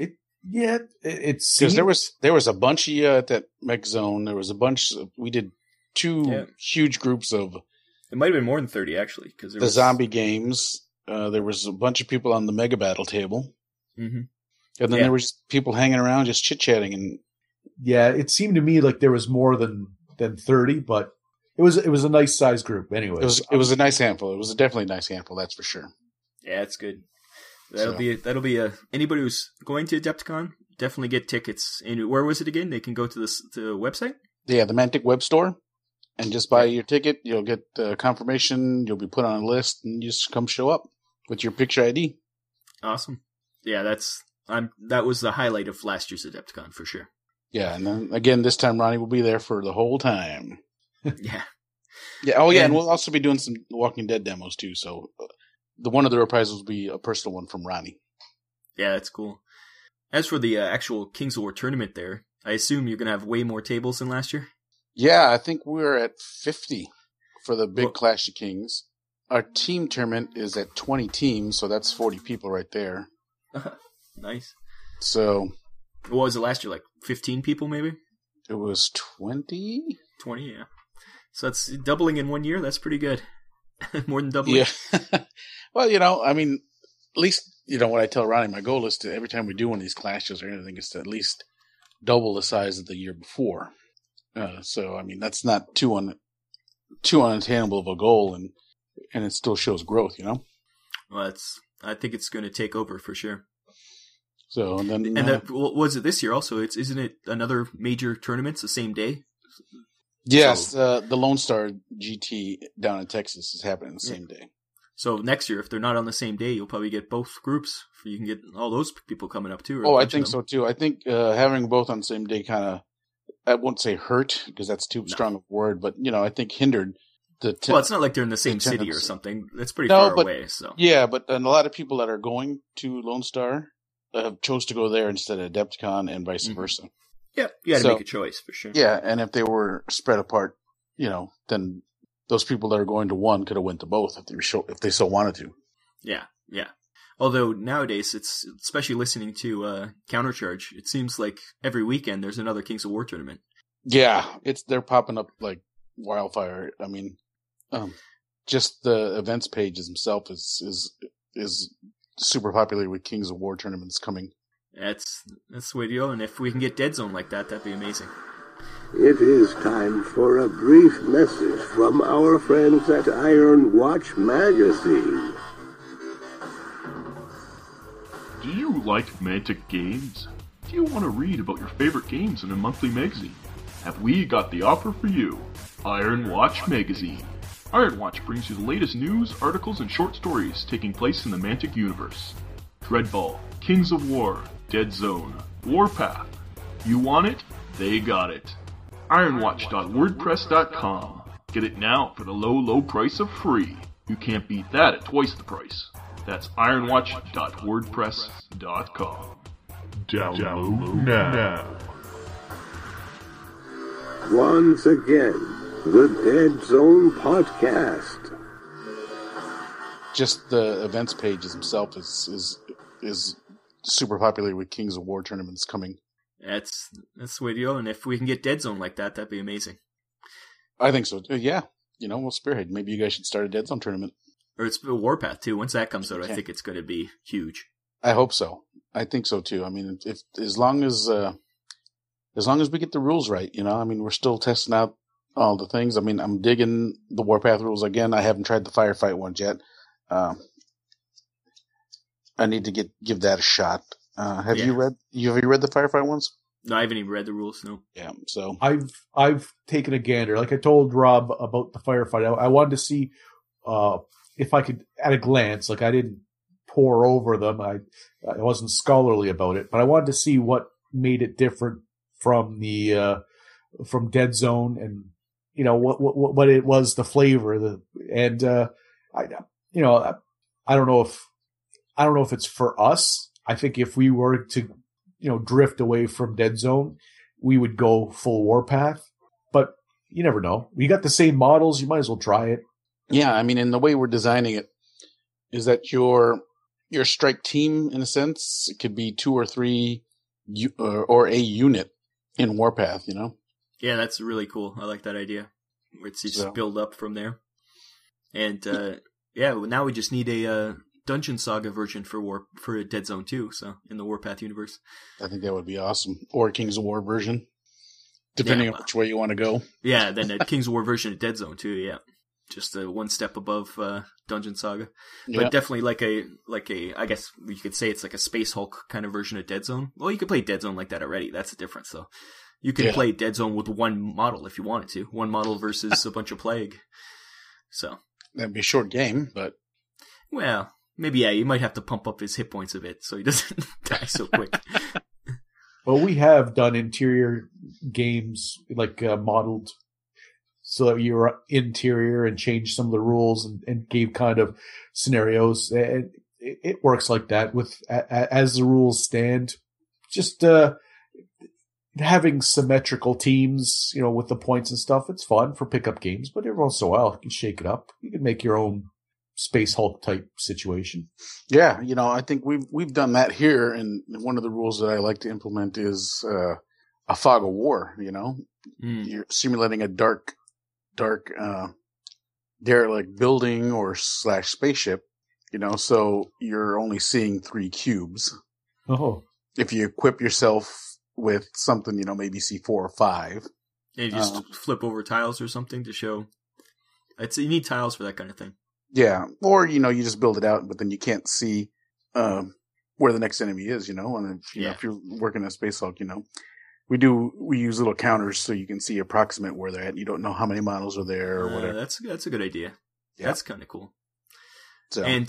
Speaker 1: It's
Speaker 4: because there was a bunch of you at that Mech Zone. There was a bunch. We did two huge groups of.
Speaker 2: It might have been more than 30 actually, because
Speaker 4: the zombie games. There was a bunch of people on the Mega Battle table, and then there was people hanging around just chit chatting. And
Speaker 1: it seemed to me like there was more than 30, but it was a nice size group anyway.
Speaker 4: It was a nice handful. It was definitely a nice handful, that's for sure.
Speaker 2: Yeah, it's good. That'll be anybody who's going to Adepticon, definitely get tickets. And where was it again? They can go to the website?
Speaker 4: Yeah, the Mantic web store, and just buy your ticket. You'll get confirmation. You'll be put on a list, and you just come show up with your picture ID.
Speaker 2: Awesome. Yeah, that was the highlight of last year's Adepticon for sure.
Speaker 4: Yeah, and then again this time Ronnie will be there for the whole time.
Speaker 2: Yeah.
Speaker 4: Yeah. Oh, yeah, and we'll also be doing some Walking Dead demos too. So one of the reprisals will be a personal one from Ronnie.
Speaker 2: Yeah, that's cool. As for the actual Kings of War tournament there, I assume you're going to have way more tables than last year?
Speaker 4: Yeah, I think we're at 50 for the big Clash of Kings. Our team tournament is at 20 teams, so that's 40 people right there.
Speaker 2: Nice.
Speaker 4: So,
Speaker 2: what was it last year, like 15 people maybe?
Speaker 4: It was 20?
Speaker 2: 20, yeah. So that's doubling in 1 year. That's pretty good. More than doubling.
Speaker 4: Yeah. Well, I mean, at least, what I tell Ronnie, my goal is to, every time we do one of these clashes or anything, is to at least double the size of the year before. So, I mean, that's not too unattainable of a goal, and it still shows growth,
Speaker 2: Well, I think it's going to take over for sure.
Speaker 4: So, and then...
Speaker 2: And was it this year also? Isn't it another major tournament the same day?
Speaker 4: Yes, the Lone Star GT down in Texas is happening the same day.
Speaker 2: So next year, if they're not on the same day, you'll probably get both groups. You can get all those people coming up too.
Speaker 4: Oh, I think so too. I think having both on the same day kind of, I won't say hurt because that's too strong a word, but I think hindered the.
Speaker 2: Well, it's not like they're in the same city or something. It's pretty far away. So
Speaker 4: yeah, but a lot of people that are going to Lone Star have chose to go there instead of Adepticon and vice versa.
Speaker 2: Yeah, you got to make a choice for sure.
Speaker 4: Yeah, and if they were spread apart, then those people that are going to one could have went to both if they so wanted to.
Speaker 2: Yeah. Although nowadays, it's especially listening to Countercharge, it seems like every weekend there's another Kings of War tournament.
Speaker 4: Yeah, they're popping up like wildfire. I mean, just the events pages themselves is super popular with Kings of War tournaments coming.
Speaker 2: That's the way to go, and if we can get Dead Zone like that, that'd be amazing.
Speaker 3: It is time for a brief message from our friends at Iron Watch Magazine.
Speaker 7: Do you like Mantic games? Do you want to read about your favorite games in a monthly magazine? Have we got the offer for you? Iron Watch Magazine. Iron Watch brings you the latest news, articles, and short stories taking place in the Mantic universe. Dreadball, Kings of War, Dead Zone, Warpath. You want it? They got it. Ironwatch.wordpress.com. Get it now for the low price of free. You can't beat that at twice the price. That's ironwatch.wordpress.com.
Speaker 5: Download now.
Speaker 3: Once again, the Dead Zone Podcast.
Speaker 4: Just the events pages himself is super popular with Kings of War tournaments coming.
Speaker 2: That's the way to go. And if we can get Dead Zone like that, that'd be amazing.
Speaker 4: I think so. Yeah. We'll spearhead. Maybe you guys should start a Dead Zone tournament.
Speaker 2: Or it's Warpath too. Once that comes out, I think it's going to be huge.
Speaker 4: I hope so. I think so too. I mean, if as long as we get the rules right, we're still testing out all the things. I mean, I'm digging the Warpath rules again. I haven't tried the Firefight ones yet. I need to give that a shot. Have you read the Firefight ones?
Speaker 2: No, I haven't even read the rules. No.
Speaker 4: Yeah. So
Speaker 1: I've taken a gander. Like I told Rob about the Firefight, I wanted to see if I could, at a glance, like I didn't pore over them. I wasn't scholarly about it, but I wanted to see what made it different from the from Dead Zone, and what it was, the flavor, I don't know if it's for us. I think if we were to drift away from Dead Zone, we would go full Warpath, but you never know. We got the same models, you might as well try it.
Speaker 4: Yeah, I mean, and the way we're designing it is that your strike team, in a sense, it could be 2 or 3 or a unit in Warpath,
Speaker 2: Yeah, that's really cool. I like that idea. It's just build up from there. And now we just need a Dungeon Saga version for Dead Zone 2, so in the Warpath universe.
Speaker 4: I think that would be awesome. Or a Kings of War version, depending on which way you want to go.
Speaker 2: Yeah, then a Kings of War version of Dead Zone 2, yeah. Just one step above Dungeon Saga. But definitely like a I guess you could say it's like a Space Hulk kind of version of Dead Zone. Well, you could play Dead Zone like that already. That's the difference, though. You can play Dead Zone with one model if you wanted to. One model versus a bunch of Plague. So
Speaker 4: that'd be a short game, but
Speaker 2: well, maybe you might have to pump up his hit points a bit so he doesn't die so quick.
Speaker 1: Well, we have done interior games like modeled so that you were interior and changed some of the rules and gave kind of scenarios. And it works like that with as the rules stand. Just having symmetrical teams, with the points and stuff, it's fun for pickup games. But every once in a while, you can shake it up. You can make your own Space Hulk type situation.
Speaker 4: Yeah, I think we've done that here, and one of the rules that I like to implement is a fog of war. You're simulating a dark derelict building or / spaceship. So you're only seeing 3 cubes.
Speaker 1: Oh,
Speaker 4: if you equip yourself with something, maybe see 4 or 5.
Speaker 2: And you just flip over tiles or something to show. You need tiles for that kind of thing.
Speaker 4: Yeah, or you just build it out, but then you can't see where the next enemy is. And if you're working a Space Hulk, we use little counters so you can see approximate where they're at. You don't know how many models are there or whatever.
Speaker 2: That's a good idea. Yeah. That's kind of cool.
Speaker 4: So.
Speaker 2: And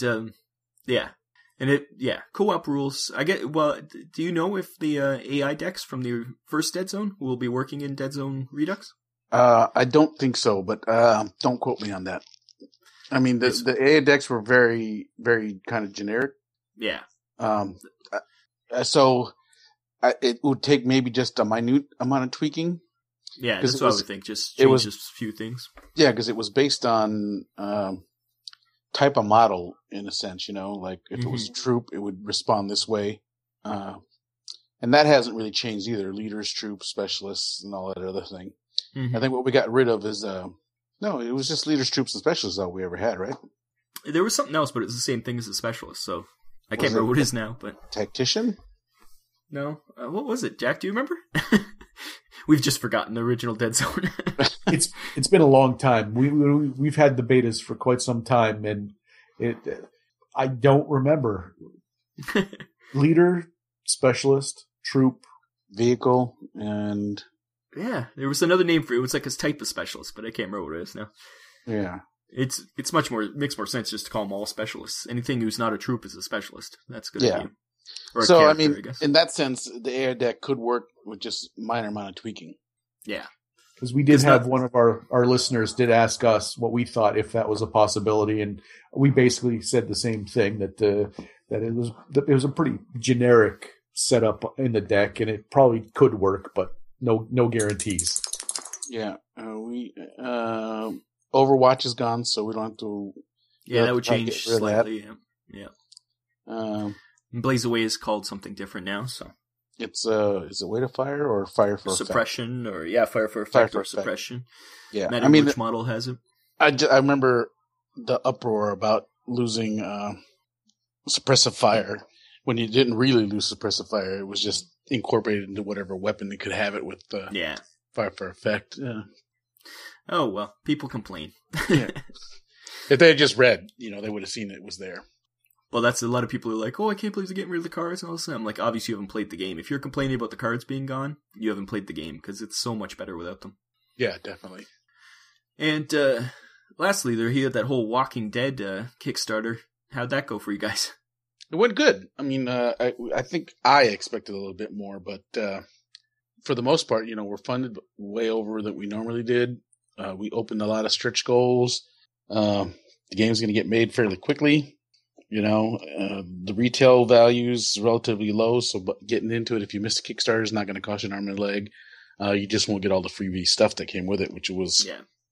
Speaker 2: co-op rules. Do you know if the AI decks from the first Dead Zone will be working in Dead Zone Redux?
Speaker 4: I don't think so, but don't quote me on that. I mean, the AI decks were very, very kind of generic.
Speaker 2: Yeah.
Speaker 4: So it would take maybe just a minute amount of tweaking.
Speaker 2: Yeah, that's what I would think. Just change just a few things.
Speaker 4: Yeah, because it was based on type of model, in a sense, like if it was a troop, it would respond this way. And that hasn't really changed either. Leaders, troops, specialists, and all that other thing. Mm-hmm. I think what we got rid of is, no, it was just leaders, troops, and specialists all we ever had, right?
Speaker 2: There was something else, but it was the same thing as the specialist, so I can't remember what it is now. But
Speaker 4: tactician?
Speaker 2: No. What was it, Jack? Do you remember? We've just forgotten the original Dead Zone.
Speaker 1: It's been a long time. We've had the betas for quite some time, and I don't remember. Leader, specialist, troop.
Speaker 4: Vehicle, and
Speaker 2: Yeah, there was another name for it. It was like a type of specialist, but I can't remember what it is now.
Speaker 4: yeah.
Speaker 2: It's much more, it makes more sense just to call them all specialists. Anything who's not a troop is a specialist. That's good.
Speaker 4: Yeah.
Speaker 2: Or a
Speaker 4: So, I
Speaker 2: character,
Speaker 4: mean,
Speaker 2: guess.
Speaker 4: in that sense, the air deck could work with just minor amount of tweaking.
Speaker 2: Yeah.
Speaker 1: Because we did
Speaker 2: It's
Speaker 1: have
Speaker 2: not-
Speaker 1: one of our listeners did ask us what we thought if that was a possibility, and we basically said the same thing, that it was a pretty generic setup in the deck, and it probably could work, but no guarantees.
Speaker 4: Yeah. Overwatch is gone, so we don't have to.
Speaker 2: Yeah, that would
Speaker 4: try to
Speaker 2: change
Speaker 4: get rid of that.
Speaker 2: slightly. Yeah.
Speaker 4: Um,
Speaker 2: And Blaze Away is called something different now, so.
Speaker 4: it's is it Way to Fire or Fire for Effect?
Speaker 2: Suppression, or fire for effect
Speaker 4: Fire for
Speaker 2: or
Speaker 4: effect.
Speaker 2: suppression.
Speaker 4: Yeah,
Speaker 2: Matter
Speaker 4: I mean,
Speaker 2: which model has it.
Speaker 4: I remember the uproar about losing suppressive fire when you didn't really lose suppressive fire. It was just incorporated into whatever weapon that could have it with
Speaker 2: Yeah.
Speaker 4: Fire for Effect.
Speaker 2: Oh, well, people complain.
Speaker 4: Yeah. If they had just read, they would have seen it was there.
Speaker 2: Well, that's a lot of people are like, oh, I can't believe they're getting rid of the cards and all this. I'm like, obviously you haven't played the game. If you're complaining about the cards being gone, you haven't played the game, because it's so much better without them.
Speaker 4: Yeah, definitely.
Speaker 2: And lastly, he had that whole Walking Dead Kickstarter. How'd that go for you guys?
Speaker 4: It went good. I mean, I think I expected a little bit more, but for the most part, we're funded way over that we normally did. We opened a lot of stretch goals. The game's going to get made fairly quickly. The retail value is relatively low, so getting into it, if you miss the Kickstarter, is not going to cost you an arm and a leg. You just won't get all the freebie stuff that came with it, which was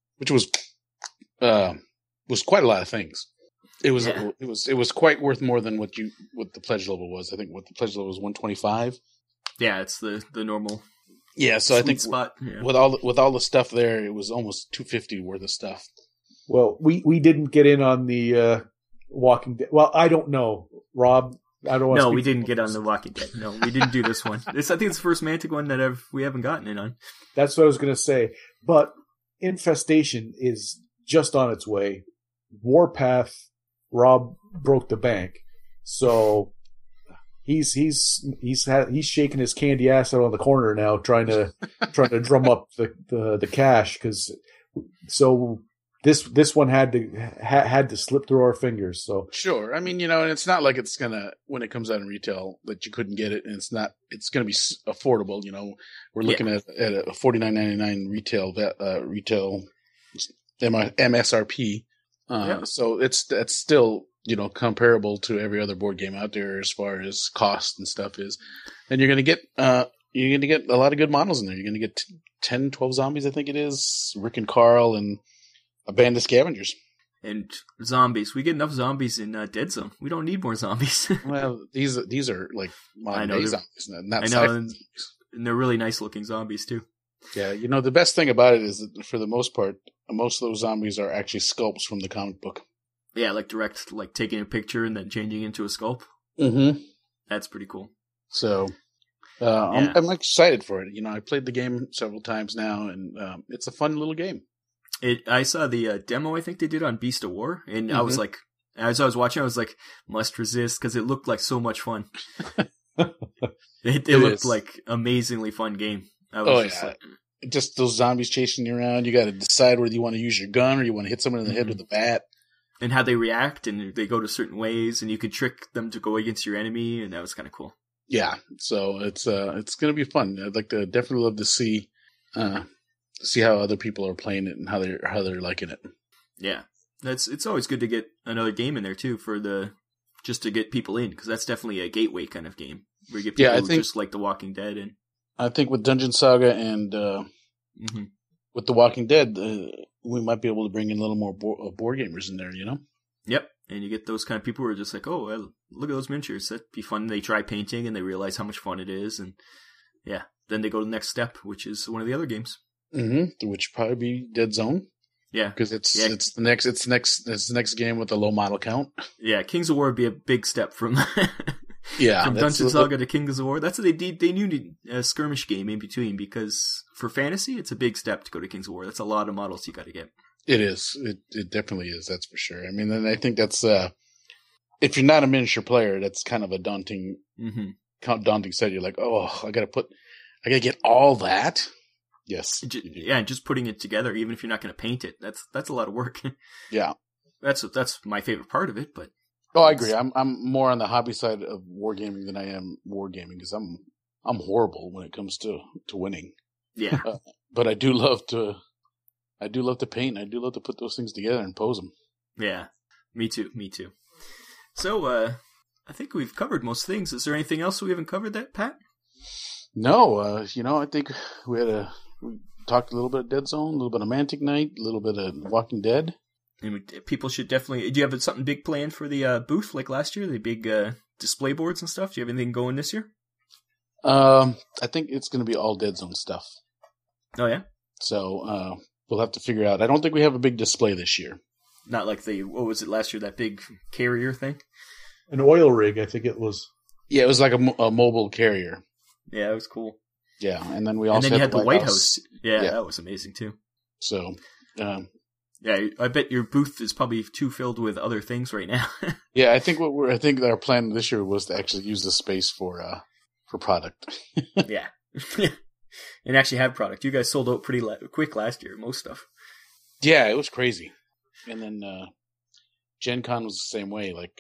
Speaker 4: quite a lot of things. It was quite worth more than what the pledge level was. I think what the pledge level was 125.
Speaker 2: Yeah, it's the normal.
Speaker 4: Yeah, so I think
Speaker 2: spot. Yeah.
Speaker 4: with all the stuff there, it was almost 250 worth of stuff.
Speaker 1: Well, we didn't get in on the Walking Dead. Well, I don't know, Rob. I don't want to
Speaker 2: No, we didn't get on the Walking Dead. No, we didn't do this one. I think it's the first Mantic one that we haven't gotten in on.
Speaker 1: That's what I was going to say. But Infestation is just on its way. Warpath, Rob broke the bank, so he's shaking his candy ass out on the corner now, trying to drum up the cash, because this one had to slip through our fingers. So
Speaker 4: Sure, I mean, and it's not like it's gonna, when it comes out in retail, that you couldn't get it, and it's gonna be affordable. We're looking at a $49.99 retail MSRP. So it's still comparable to every other board game out there as far as cost and stuff is, and you're gonna get a lot of good models in there. You're gonna get 10, 12 zombies, I think it is, Rick and Carl, and a band of scavengers.
Speaker 2: And zombies. We get enough zombies in Dead Zone. We don't need more zombies.
Speaker 4: Well, these are like modern day zombies, not
Speaker 2: I
Speaker 4: sci-fi.
Speaker 2: know, and they're really nice looking zombies too.
Speaker 4: Yeah, the best thing about it is that for the most part, most of those zombies are actually sculpts from the comic book.
Speaker 2: Yeah, like direct, like taking a picture and then changing into a sculpt.
Speaker 4: Mm-hmm.
Speaker 2: That's pretty cool.
Speaker 4: So, I'm excited for it. I played the game several times now, and it's a fun little game.
Speaker 2: I saw the demo I think they did on Beast of War, and I was like, as I was watching, I was like, must resist, because it looked like so much fun. It looked like amazingly fun game. I was
Speaker 4: just those zombies chasing you around. You got to decide whether you want to use your gun or you want to hit someone in the head with a bat.
Speaker 2: And how they react, and they go to certain ways, and you could trick them to go against your enemy, and that was kind of cool.
Speaker 4: Yeah, so it's going to be fun. I'd definitely love to see how other people are playing it and how they're liking it.
Speaker 2: Yeah, it's always good to get another game in there too just to get people in, because that's definitely a gateway kind of game where you get people who just like The Walking Dead in.
Speaker 4: I think with Dungeon Saga and with The Walking Dead, we might be able to bring in a little more board gamers in there.
Speaker 2: Yep, and you get those kind of people who are just like, oh, well, look at those miniatures. That'd be fun. They try painting and they realize how much fun it is, and then they go to the next step, which is one of the other games.
Speaker 4: Mm-hmm. Which would probably be Dead Zone. Yeah, because it's the next game with a low model count.
Speaker 2: Yeah, Kings of War would be a big step from from Dungeon Saga to Kings of War. That's what they need a skirmish game in between, because for fantasy it's a big step to go to Kings of War. That's a lot of models you got to get.
Speaker 4: It is. It definitely is. That's for sure. I mean, and I think that's if you're not a miniature player, that's kind of a daunting set. You're like, oh, I gotta get all that. Yes.
Speaker 2: Yeah, just putting it together, even if you're not going to paint it, that's a lot of work.
Speaker 4: Yeah.
Speaker 2: That's my favorite part of it, but.
Speaker 4: Oh, I agree. I'm more on the hobby side of wargaming than I am wargaming because I'm horrible when it comes to winning.
Speaker 2: Yeah.
Speaker 4: But I do love to paint. I do love to put those things together and pose them.
Speaker 2: Yeah. Me too. So, I think we've covered most things. Is there anything else we haven't covered that, Pat?
Speaker 4: No, I think we talked a little bit of Dead Zone, a little bit of Mantic Night, a little bit of Walking Dead.
Speaker 2: And people should definitely... Do you have something big planned for the booth like last year? The big display boards and stuff? Do you have anything going this year?
Speaker 4: I think it's going to be all Dead Zone stuff.
Speaker 2: Oh, yeah?
Speaker 4: So we'll have to figure out. I don't think we have a big display this year.
Speaker 2: Not like what was it last year, that big carrier thing?
Speaker 1: An oil rig, I think it was.
Speaker 4: Yeah, it was like a mobile carrier.
Speaker 2: Yeah, it was cool.
Speaker 4: Yeah, and then we also
Speaker 2: had the White House. Yeah, that was amazing too.
Speaker 4: So,
Speaker 2: yeah, I bet your booth is probably too filled with other things right now.
Speaker 4: Yeah, I think our plan this year was to actually use the space for product.
Speaker 2: Yeah, and actually have product. You guys sold out pretty quick last year, most stuff.
Speaker 4: Yeah, it was crazy. And then Gen Con was the same way. Like,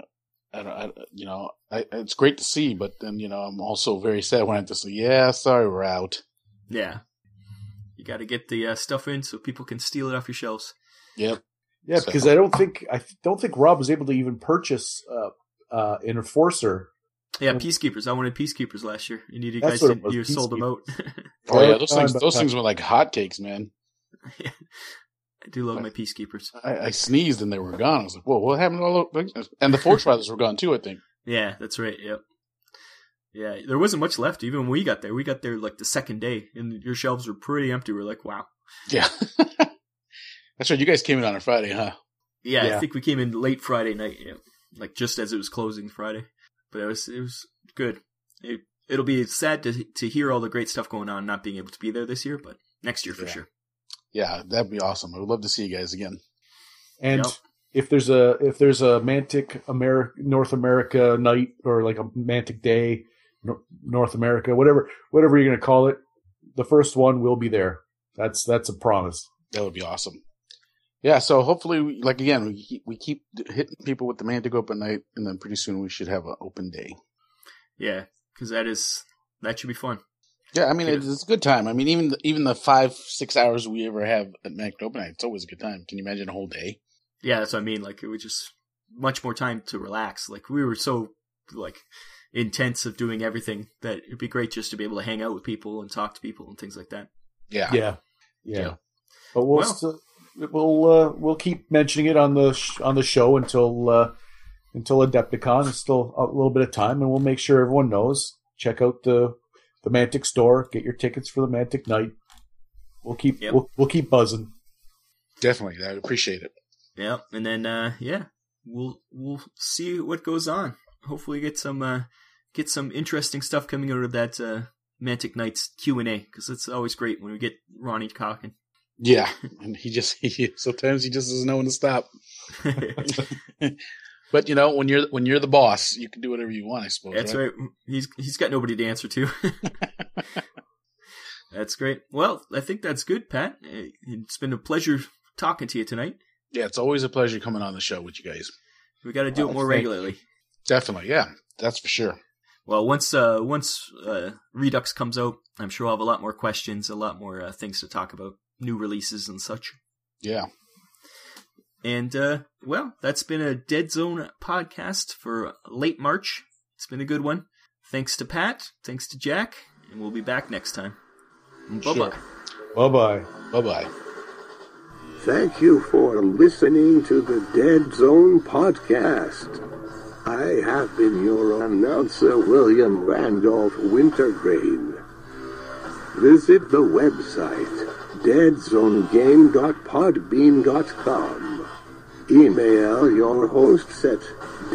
Speaker 4: it's great to see, but then I'm also very sad when I have to say, "Yeah, sorry, we're out."
Speaker 2: Yeah, you got to get the stuff in so people can steal it off your shelves.
Speaker 4: Yep.
Speaker 1: Yeah, because I don't think Rob was able to even purchase an Enforcer.
Speaker 2: Yeah, Peacekeepers. I wanted Peacekeepers last year, and you sold them out.
Speaker 4: Oh yeah, those things were like hotcakes, man.
Speaker 2: Yeah. I do love my Peacekeepers.
Speaker 4: I sneezed and they were gone. I was like, whoa, what happened to all those? And the Forge Brothers were gone too, I think. Yeah,
Speaker 2: that's right. Yep. Yeah, there wasn't much left even when we got there. We got there like the second day, and your shelves were pretty empty. We're like, wow.
Speaker 4: Yeah. That's right. You guys came in on a Friday, huh?
Speaker 2: Yeah, I think we came in late Friday night, like just as it was closing Friday. But it was good. It'll be sad to hear all the great stuff going on, not being able to be there this year, but next year for sure.
Speaker 4: Yeah, that'd be awesome. I would love to see you guys again.
Speaker 1: And if there's a Mantic North America night or like a Mantic Day, North America, whatever you're going to call it, the first one will be there. That's a promise.
Speaker 4: That would be awesome. Yeah, so hopefully, we keep hitting people with the Mantic Open Night, and then pretty soon we should have an open day.
Speaker 2: Yeah, because that should be fun.
Speaker 4: Yeah, I mean, it's a good time. I mean, even the 5-6 hours we ever have at Mantic Open Night, it's always a good time. Can you imagine a whole day?
Speaker 2: Yeah, that's what I mean. Like, it was just much more time to relax. Like, we were so, intense of doing everything that it'd be great just to be able to hang out with people and talk to people and things like that.
Speaker 1: Yeah. But we'll keep mentioning it on the show until Adepticon. It's still a little bit of time, and we'll make sure everyone knows. Check out the Mantic store. Get your tickets for the Mantic Night. We'll keep buzzing.
Speaker 4: Definitely, I appreciate it.
Speaker 2: Yeah, and then we'll see what goes on. Hopefully, get some interesting stuff coming out of that Mantic Night's Q&A, because it's always great when we get Ronnie talking.
Speaker 4: Yeah, and he sometimes he just doesn't know when to stop. But when you're the boss, you can do whatever you want, I suppose.
Speaker 2: That's right. He's got nobody to answer to. That's great. Well, I think that's good, Pat. It's been a pleasure talking to you tonight.
Speaker 4: Yeah, it's always a pleasure coming on the show with you guys.
Speaker 2: We got to do it more regularly.
Speaker 4: Definitely, yeah, that's for sure.
Speaker 2: Well, once Redux comes out, I'm sure I'll have a lot more questions, a lot more things to talk about, new releases and such.
Speaker 4: Yeah.
Speaker 2: And, that's been a Dead Zone podcast for late March. It's been a good one. Thanks to Pat. Thanks to Jack. And we'll be back next time. Bye-bye.
Speaker 1: Sure. Bye-bye.
Speaker 4: Bye-bye.
Speaker 3: Thank you for listening to the Dead Zone podcast. I have been your announcer, William Randolph Wintergreen. Visit the website, deadzonegame.podbean.com. Email your hosts at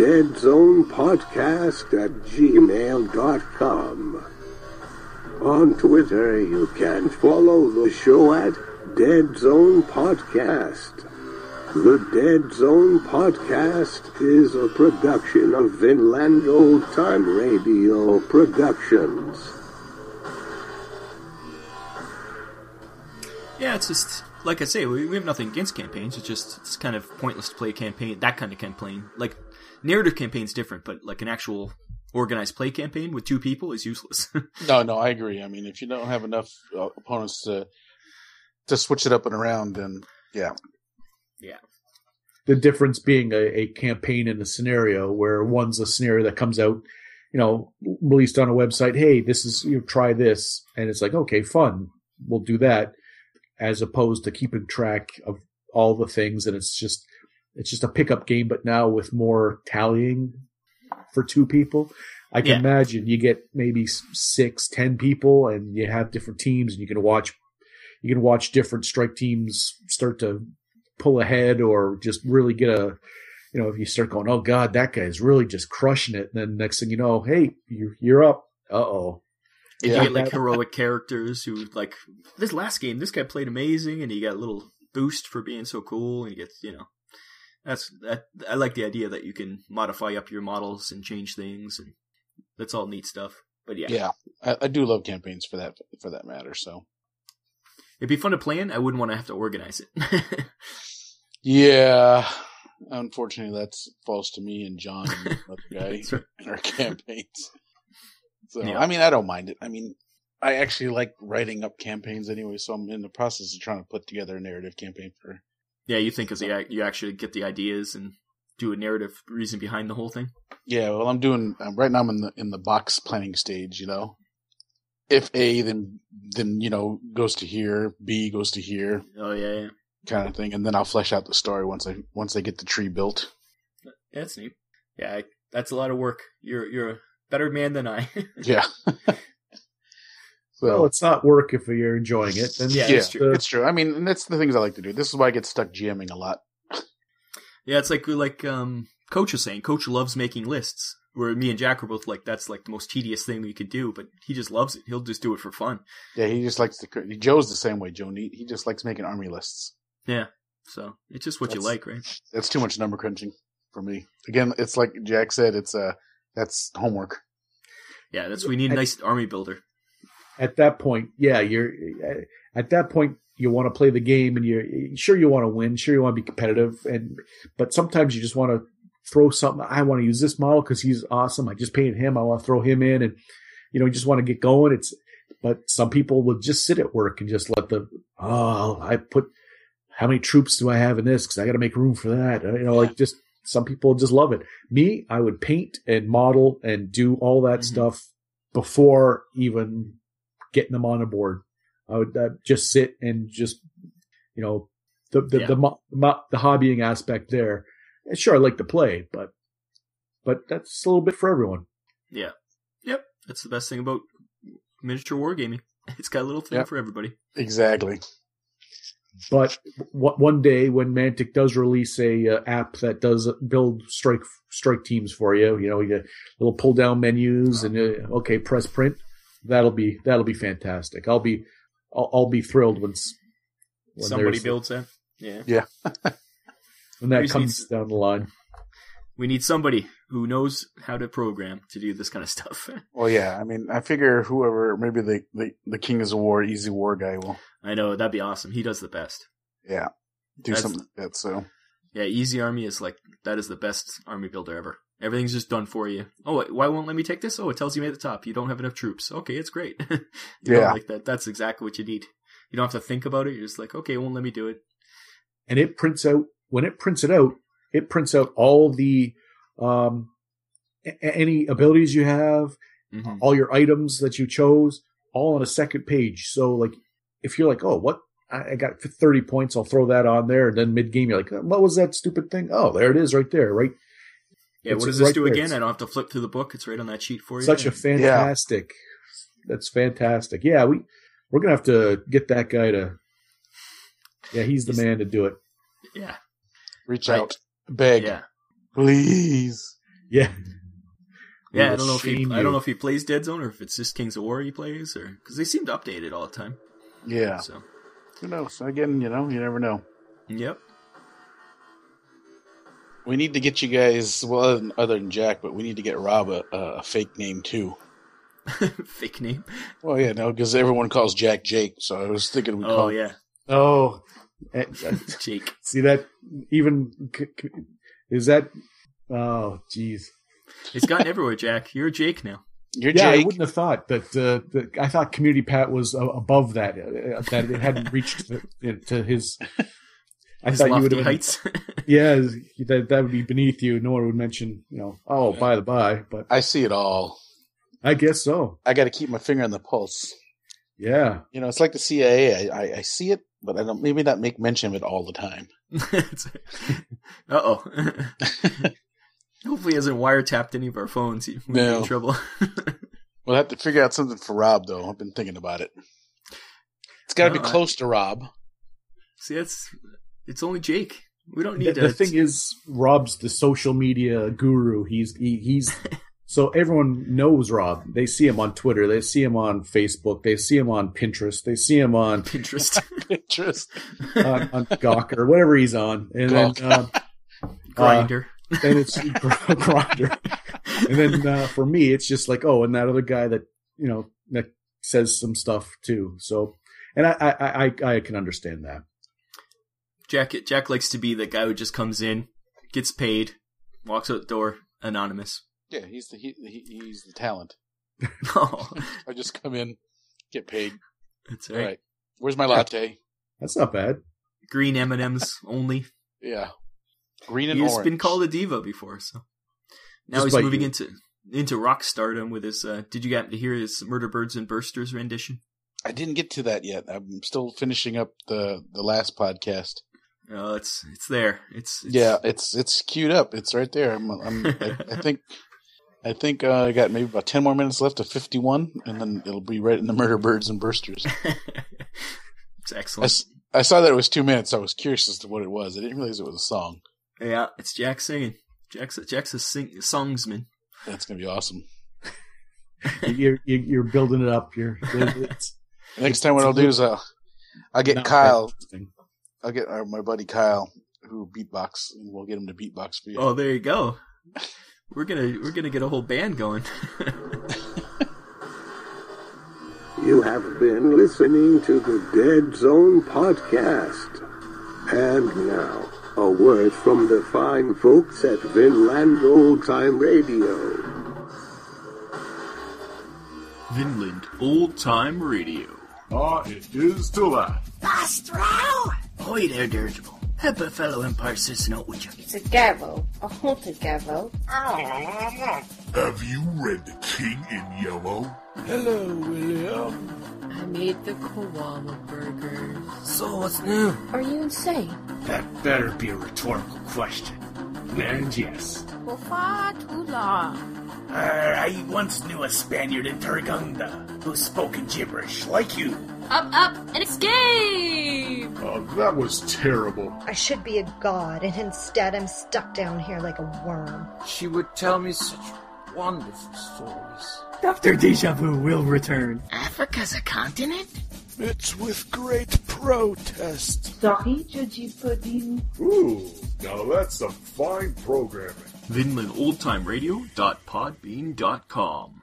Speaker 3: deadzonepodcast@gmail.com. On Twitter, you can follow the show at Dead Zone Podcast. The Dead Zone Podcast is a production of Vinland Old Time Radio Productions.
Speaker 2: Yeah, it's just, like I say, we have nothing against campaigns. It's kind of pointless to play a campaign, that kind of campaign. Like, narrative campaign's different, but like an actual organized play campaign with 2 people is useless.
Speaker 4: No, I agree. I mean, if you don't have enough opponents to switch it up and around, then yeah.
Speaker 2: Yeah.
Speaker 1: The difference being a campaign in a scenario where one's a scenario that comes out, released on a website. Hey, this is, try this. And it's like, okay, fun. We'll do that. As opposed to keeping track of all the things. And it's just a pickup game, but now with more tallying for 2 people. I can imagine you get maybe 6, 10 people and you have different teams and you can watch different strike teams start to pull ahead or just really get if you start going, oh God, that guy's really just crushing it. And then next thing you know, hey, you're up. Uh-oh.
Speaker 2: And you get like heroic characters who, like, this last game, this guy played amazing and he got a little boost for being so cool and he gets, I like the idea that you can modify up your models and change things, and that's all neat stuff. But yeah,
Speaker 4: I do love campaigns for that matter. So
Speaker 2: it'd be fun to play in. I wouldn't want to have to organize it.
Speaker 4: Yeah, unfortunately, that falls to me and John and the other guy
Speaker 2: right.
Speaker 4: in our campaigns. So
Speaker 2: Yeah.
Speaker 4: I mean, I don't mind it. I mean, I actually like writing up campaigns anyway, so I'm in the process of trying to put together a narrative campaign for.
Speaker 2: Yeah, you think you actually get the ideas and do a narrative reason behind the whole thing?
Speaker 4: Yeah, well, I'm doing right now. I'm in the box planning stage. If A, then goes to here, B goes to here.
Speaker 2: Oh yeah.
Speaker 4: Kind of thing, and then I'll flesh out the story once I get the tree built.
Speaker 2: Yeah, that's neat. Yeah, that's a lot of work. You're a better man than I.
Speaker 4: Yeah.
Speaker 1: Well, it's not work if you're enjoying it. Then
Speaker 2: Yeah, it's true.
Speaker 4: It's true. I mean, and that's the things I like to do. This is why I get stuck GMing a lot.
Speaker 2: Yeah, it's like Coach was saying. Coach loves making lists. Where me and Jack were both like, that's like the most tedious thing we could do, but he just loves it. He'll just do it for fun.
Speaker 4: Yeah, he just likes to. Joe's the same way. Joe, he just likes making army lists.
Speaker 2: Yeah, so it's just what you like, right?
Speaker 4: That's too much number crunching for me. Again, it's like Jack said. That's homework.
Speaker 2: Yeah, we need a nice army builder.
Speaker 1: At that point, you want to play the game, and you want to win, sure you want to be competitive, but sometimes you just want to throw something. I want to use this model because he's awesome. I just painted him. I want to throw him in, and you just want to get going. But some people will just sit at work and just let I put how many troops do I have in this because I got to make room for that. Like just some people just love it. Me, I would paint and model and do all that stuff before even getting them on a board. I would just sit and just, the hobbying aspect there. Sure, I like to play, but that's a little bit for everyone.
Speaker 2: Yeah. Yep. That's the best thing about miniature wargaming. It's got a little thing for everybody.
Speaker 4: Exactly.
Speaker 1: But one day when Mantic does release a app that does build strike teams for you, you get little pull down menus and press print. That'll be fantastic. I'll be thrilled when
Speaker 2: somebody builds that. Yeah.
Speaker 4: Yeah.
Speaker 1: When that comes down the line.
Speaker 2: We need somebody who knows how to program to do this kind of stuff.
Speaker 4: Well, yeah. I mean, I figure whoever, maybe the King is a War, Easy War guy will.
Speaker 2: I know, that'd be awesome. He does the best.
Speaker 4: Yeah. Something like that, so.
Speaker 2: Yeah, Easy Army is that is the best army builder ever. Everything's just done for you. Oh, why won't let me take this? Oh, it tells you at the top you don't have enough troops. Okay, it's great. Like that. That's exactly what you need. You don't have to think about it. You're just like, okay, it won't let me do it.
Speaker 1: And it prints out, when it prints it out all the, any abilities you have, all your items that you chose, all on a second page. So if you're like, oh, what? I got 30 points. I'll throw that on there. And then mid game, you're like, what was that stupid thing? Oh, there it is right there. Right.
Speaker 2: Yeah. What does this do again? I don't have to flip through the book. It's right on that sheet for you.
Speaker 1: Such a fantastic. Yeah. That's fantastic. Yeah. We're going to have to get that guy to, he's the man to do it.
Speaker 2: Yeah.
Speaker 4: Reach out. Beg.
Speaker 2: Yeah.
Speaker 4: Please.
Speaker 1: Yeah.
Speaker 2: Yeah, I don't know if he plays Dead Zone or if it's just Kings of War he plays, or because they seem to update it all the time.
Speaker 4: Yeah.
Speaker 2: So
Speaker 4: who knows? Again, you never know.
Speaker 2: Yep.
Speaker 4: We need to get you guys, well, other than Jack, but we need to get Rob a fake name too.
Speaker 2: Fake name?
Speaker 4: Well, yeah, no, because everyone calls Jack Jake, so I was thinking we call
Speaker 2: yeah.
Speaker 1: Oh,
Speaker 2: Jake.
Speaker 1: See that? Even is that? Oh, jeez.
Speaker 2: It's gotten everywhere, Jack. You're Jake now.
Speaker 4: You're
Speaker 1: Yeah,
Speaker 4: Jake.
Speaker 1: I wouldn't have thought that. I thought Community Pat was above that. That it hadn't reached to his. I
Speaker 2: His
Speaker 1: thought you
Speaker 2: lofty
Speaker 1: would have.
Speaker 2: heights.
Speaker 1: Yeah, that would be beneath you. No one would mention, oh, by the by. But
Speaker 4: I see it all.
Speaker 1: I guess so.
Speaker 4: I got to keep my finger on the pulse.
Speaker 1: Yeah.
Speaker 4: It's like the CIA. I see it, but I don't. Maybe not make mention of it all the time.
Speaker 2: Uh-oh. Hopefully he hasn't wiretapped any of our phones. We'll be in trouble.
Speaker 4: We'll have to figure out something for Rob, though. I've been thinking about it. It's got to be close to Rob.
Speaker 2: See, it's only Jake. We don't need
Speaker 1: The thing is, Rob's the social media guru. He's so everyone knows Rob. They see him on Twitter. They see him on Facebook. They see him on Pinterest. They see him on
Speaker 2: Pinterest.
Speaker 1: on Gawker, whatever he's on. And then
Speaker 2: Grindr.
Speaker 1: Then it's Grindr. And then for me, it's just like, and that other guy that that says some stuff too. So, and I can understand that.
Speaker 2: Jack likes to be the guy who just comes in, gets paid, walks out the door, anonymous.
Speaker 4: Yeah, he's the talent.
Speaker 2: Oh.
Speaker 4: I just come in, get paid.
Speaker 2: That's right.
Speaker 4: All right. Where's my latte?
Speaker 1: That's not bad.
Speaker 2: Green M&Ms only.
Speaker 4: Yeah. Green and
Speaker 2: He's
Speaker 4: orange.
Speaker 2: been called a diva before, so now
Speaker 1: Just
Speaker 2: he's
Speaker 1: like
Speaker 2: moving
Speaker 1: you.
Speaker 2: into rock stardom with his. Did you happen to hear his Murder Birds and Bursters rendition?
Speaker 4: I didn't get to that yet. I'm still finishing up the last podcast.
Speaker 2: Oh, it's there. It's
Speaker 4: queued up. It's right there. I think I got maybe about 10 more minutes left of 51, and then it'll be right in the Murder Birds and Bursters.
Speaker 2: It's excellent.
Speaker 4: I saw that it was 2 minutes. So I was curious as to what it was. I didn't realize it was a song.
Speaker 2: Yeah, it's Jack singing. Jack's a songsman.
Speaker 4: That's gonna be awesome.
Speaker 1: You're building it up.
Speaker 4: Next time, what I'll do is I'll get Kyle. I'll get my buddy Kyle, who beatbox, and we'll get him to beatbox for you.
Speaker 2: Oh, there you go. We're gonna get a whole band going.
Speaker 3: You have been listening to the Dead Zone podcast. And now, a word from the fine folks at Vinland Old Time Radio.
Speaker 7: Vinland Old Time Radio.
Speaker 5: It is to laugh.
Speaker 8: Bastrow!
Speaker 2: Ahoy there, Dirigible. Help a fellow Empire citizen out with you.
Speaker 8: It's a gavel. A haunted gavel.
Speaker 5: Have you read The King in Yellow?
Speaker 9: Hello, William.
Speaker 10: I made the koala burgers.
Speaker 9: So what's new?
Speaker 8: Are you insane?
Speaker 9: That better be a rhetorical question. And yes.
Speaker 10: For far too long.
Speaker 9: I once knew a Spaniard in Tarragona who spoke in gibberish like you.
Speaker 10: Up, and escape!
Speaker 5: That was terrible.
Speaker 11: I should be a god, and instead I'm stuck down here like a worm.
Speaker 9: She would tell me such wonderful stories.
Speaker 2: Dr. Deja Vu will return.
Speaker 8: Africa's a continent?
Speaker 9: It's with great protest.
Speaker 5: Ooh, now that's some fine programming.
Speaker 7: VinlandOldTimeRadio.podbean.com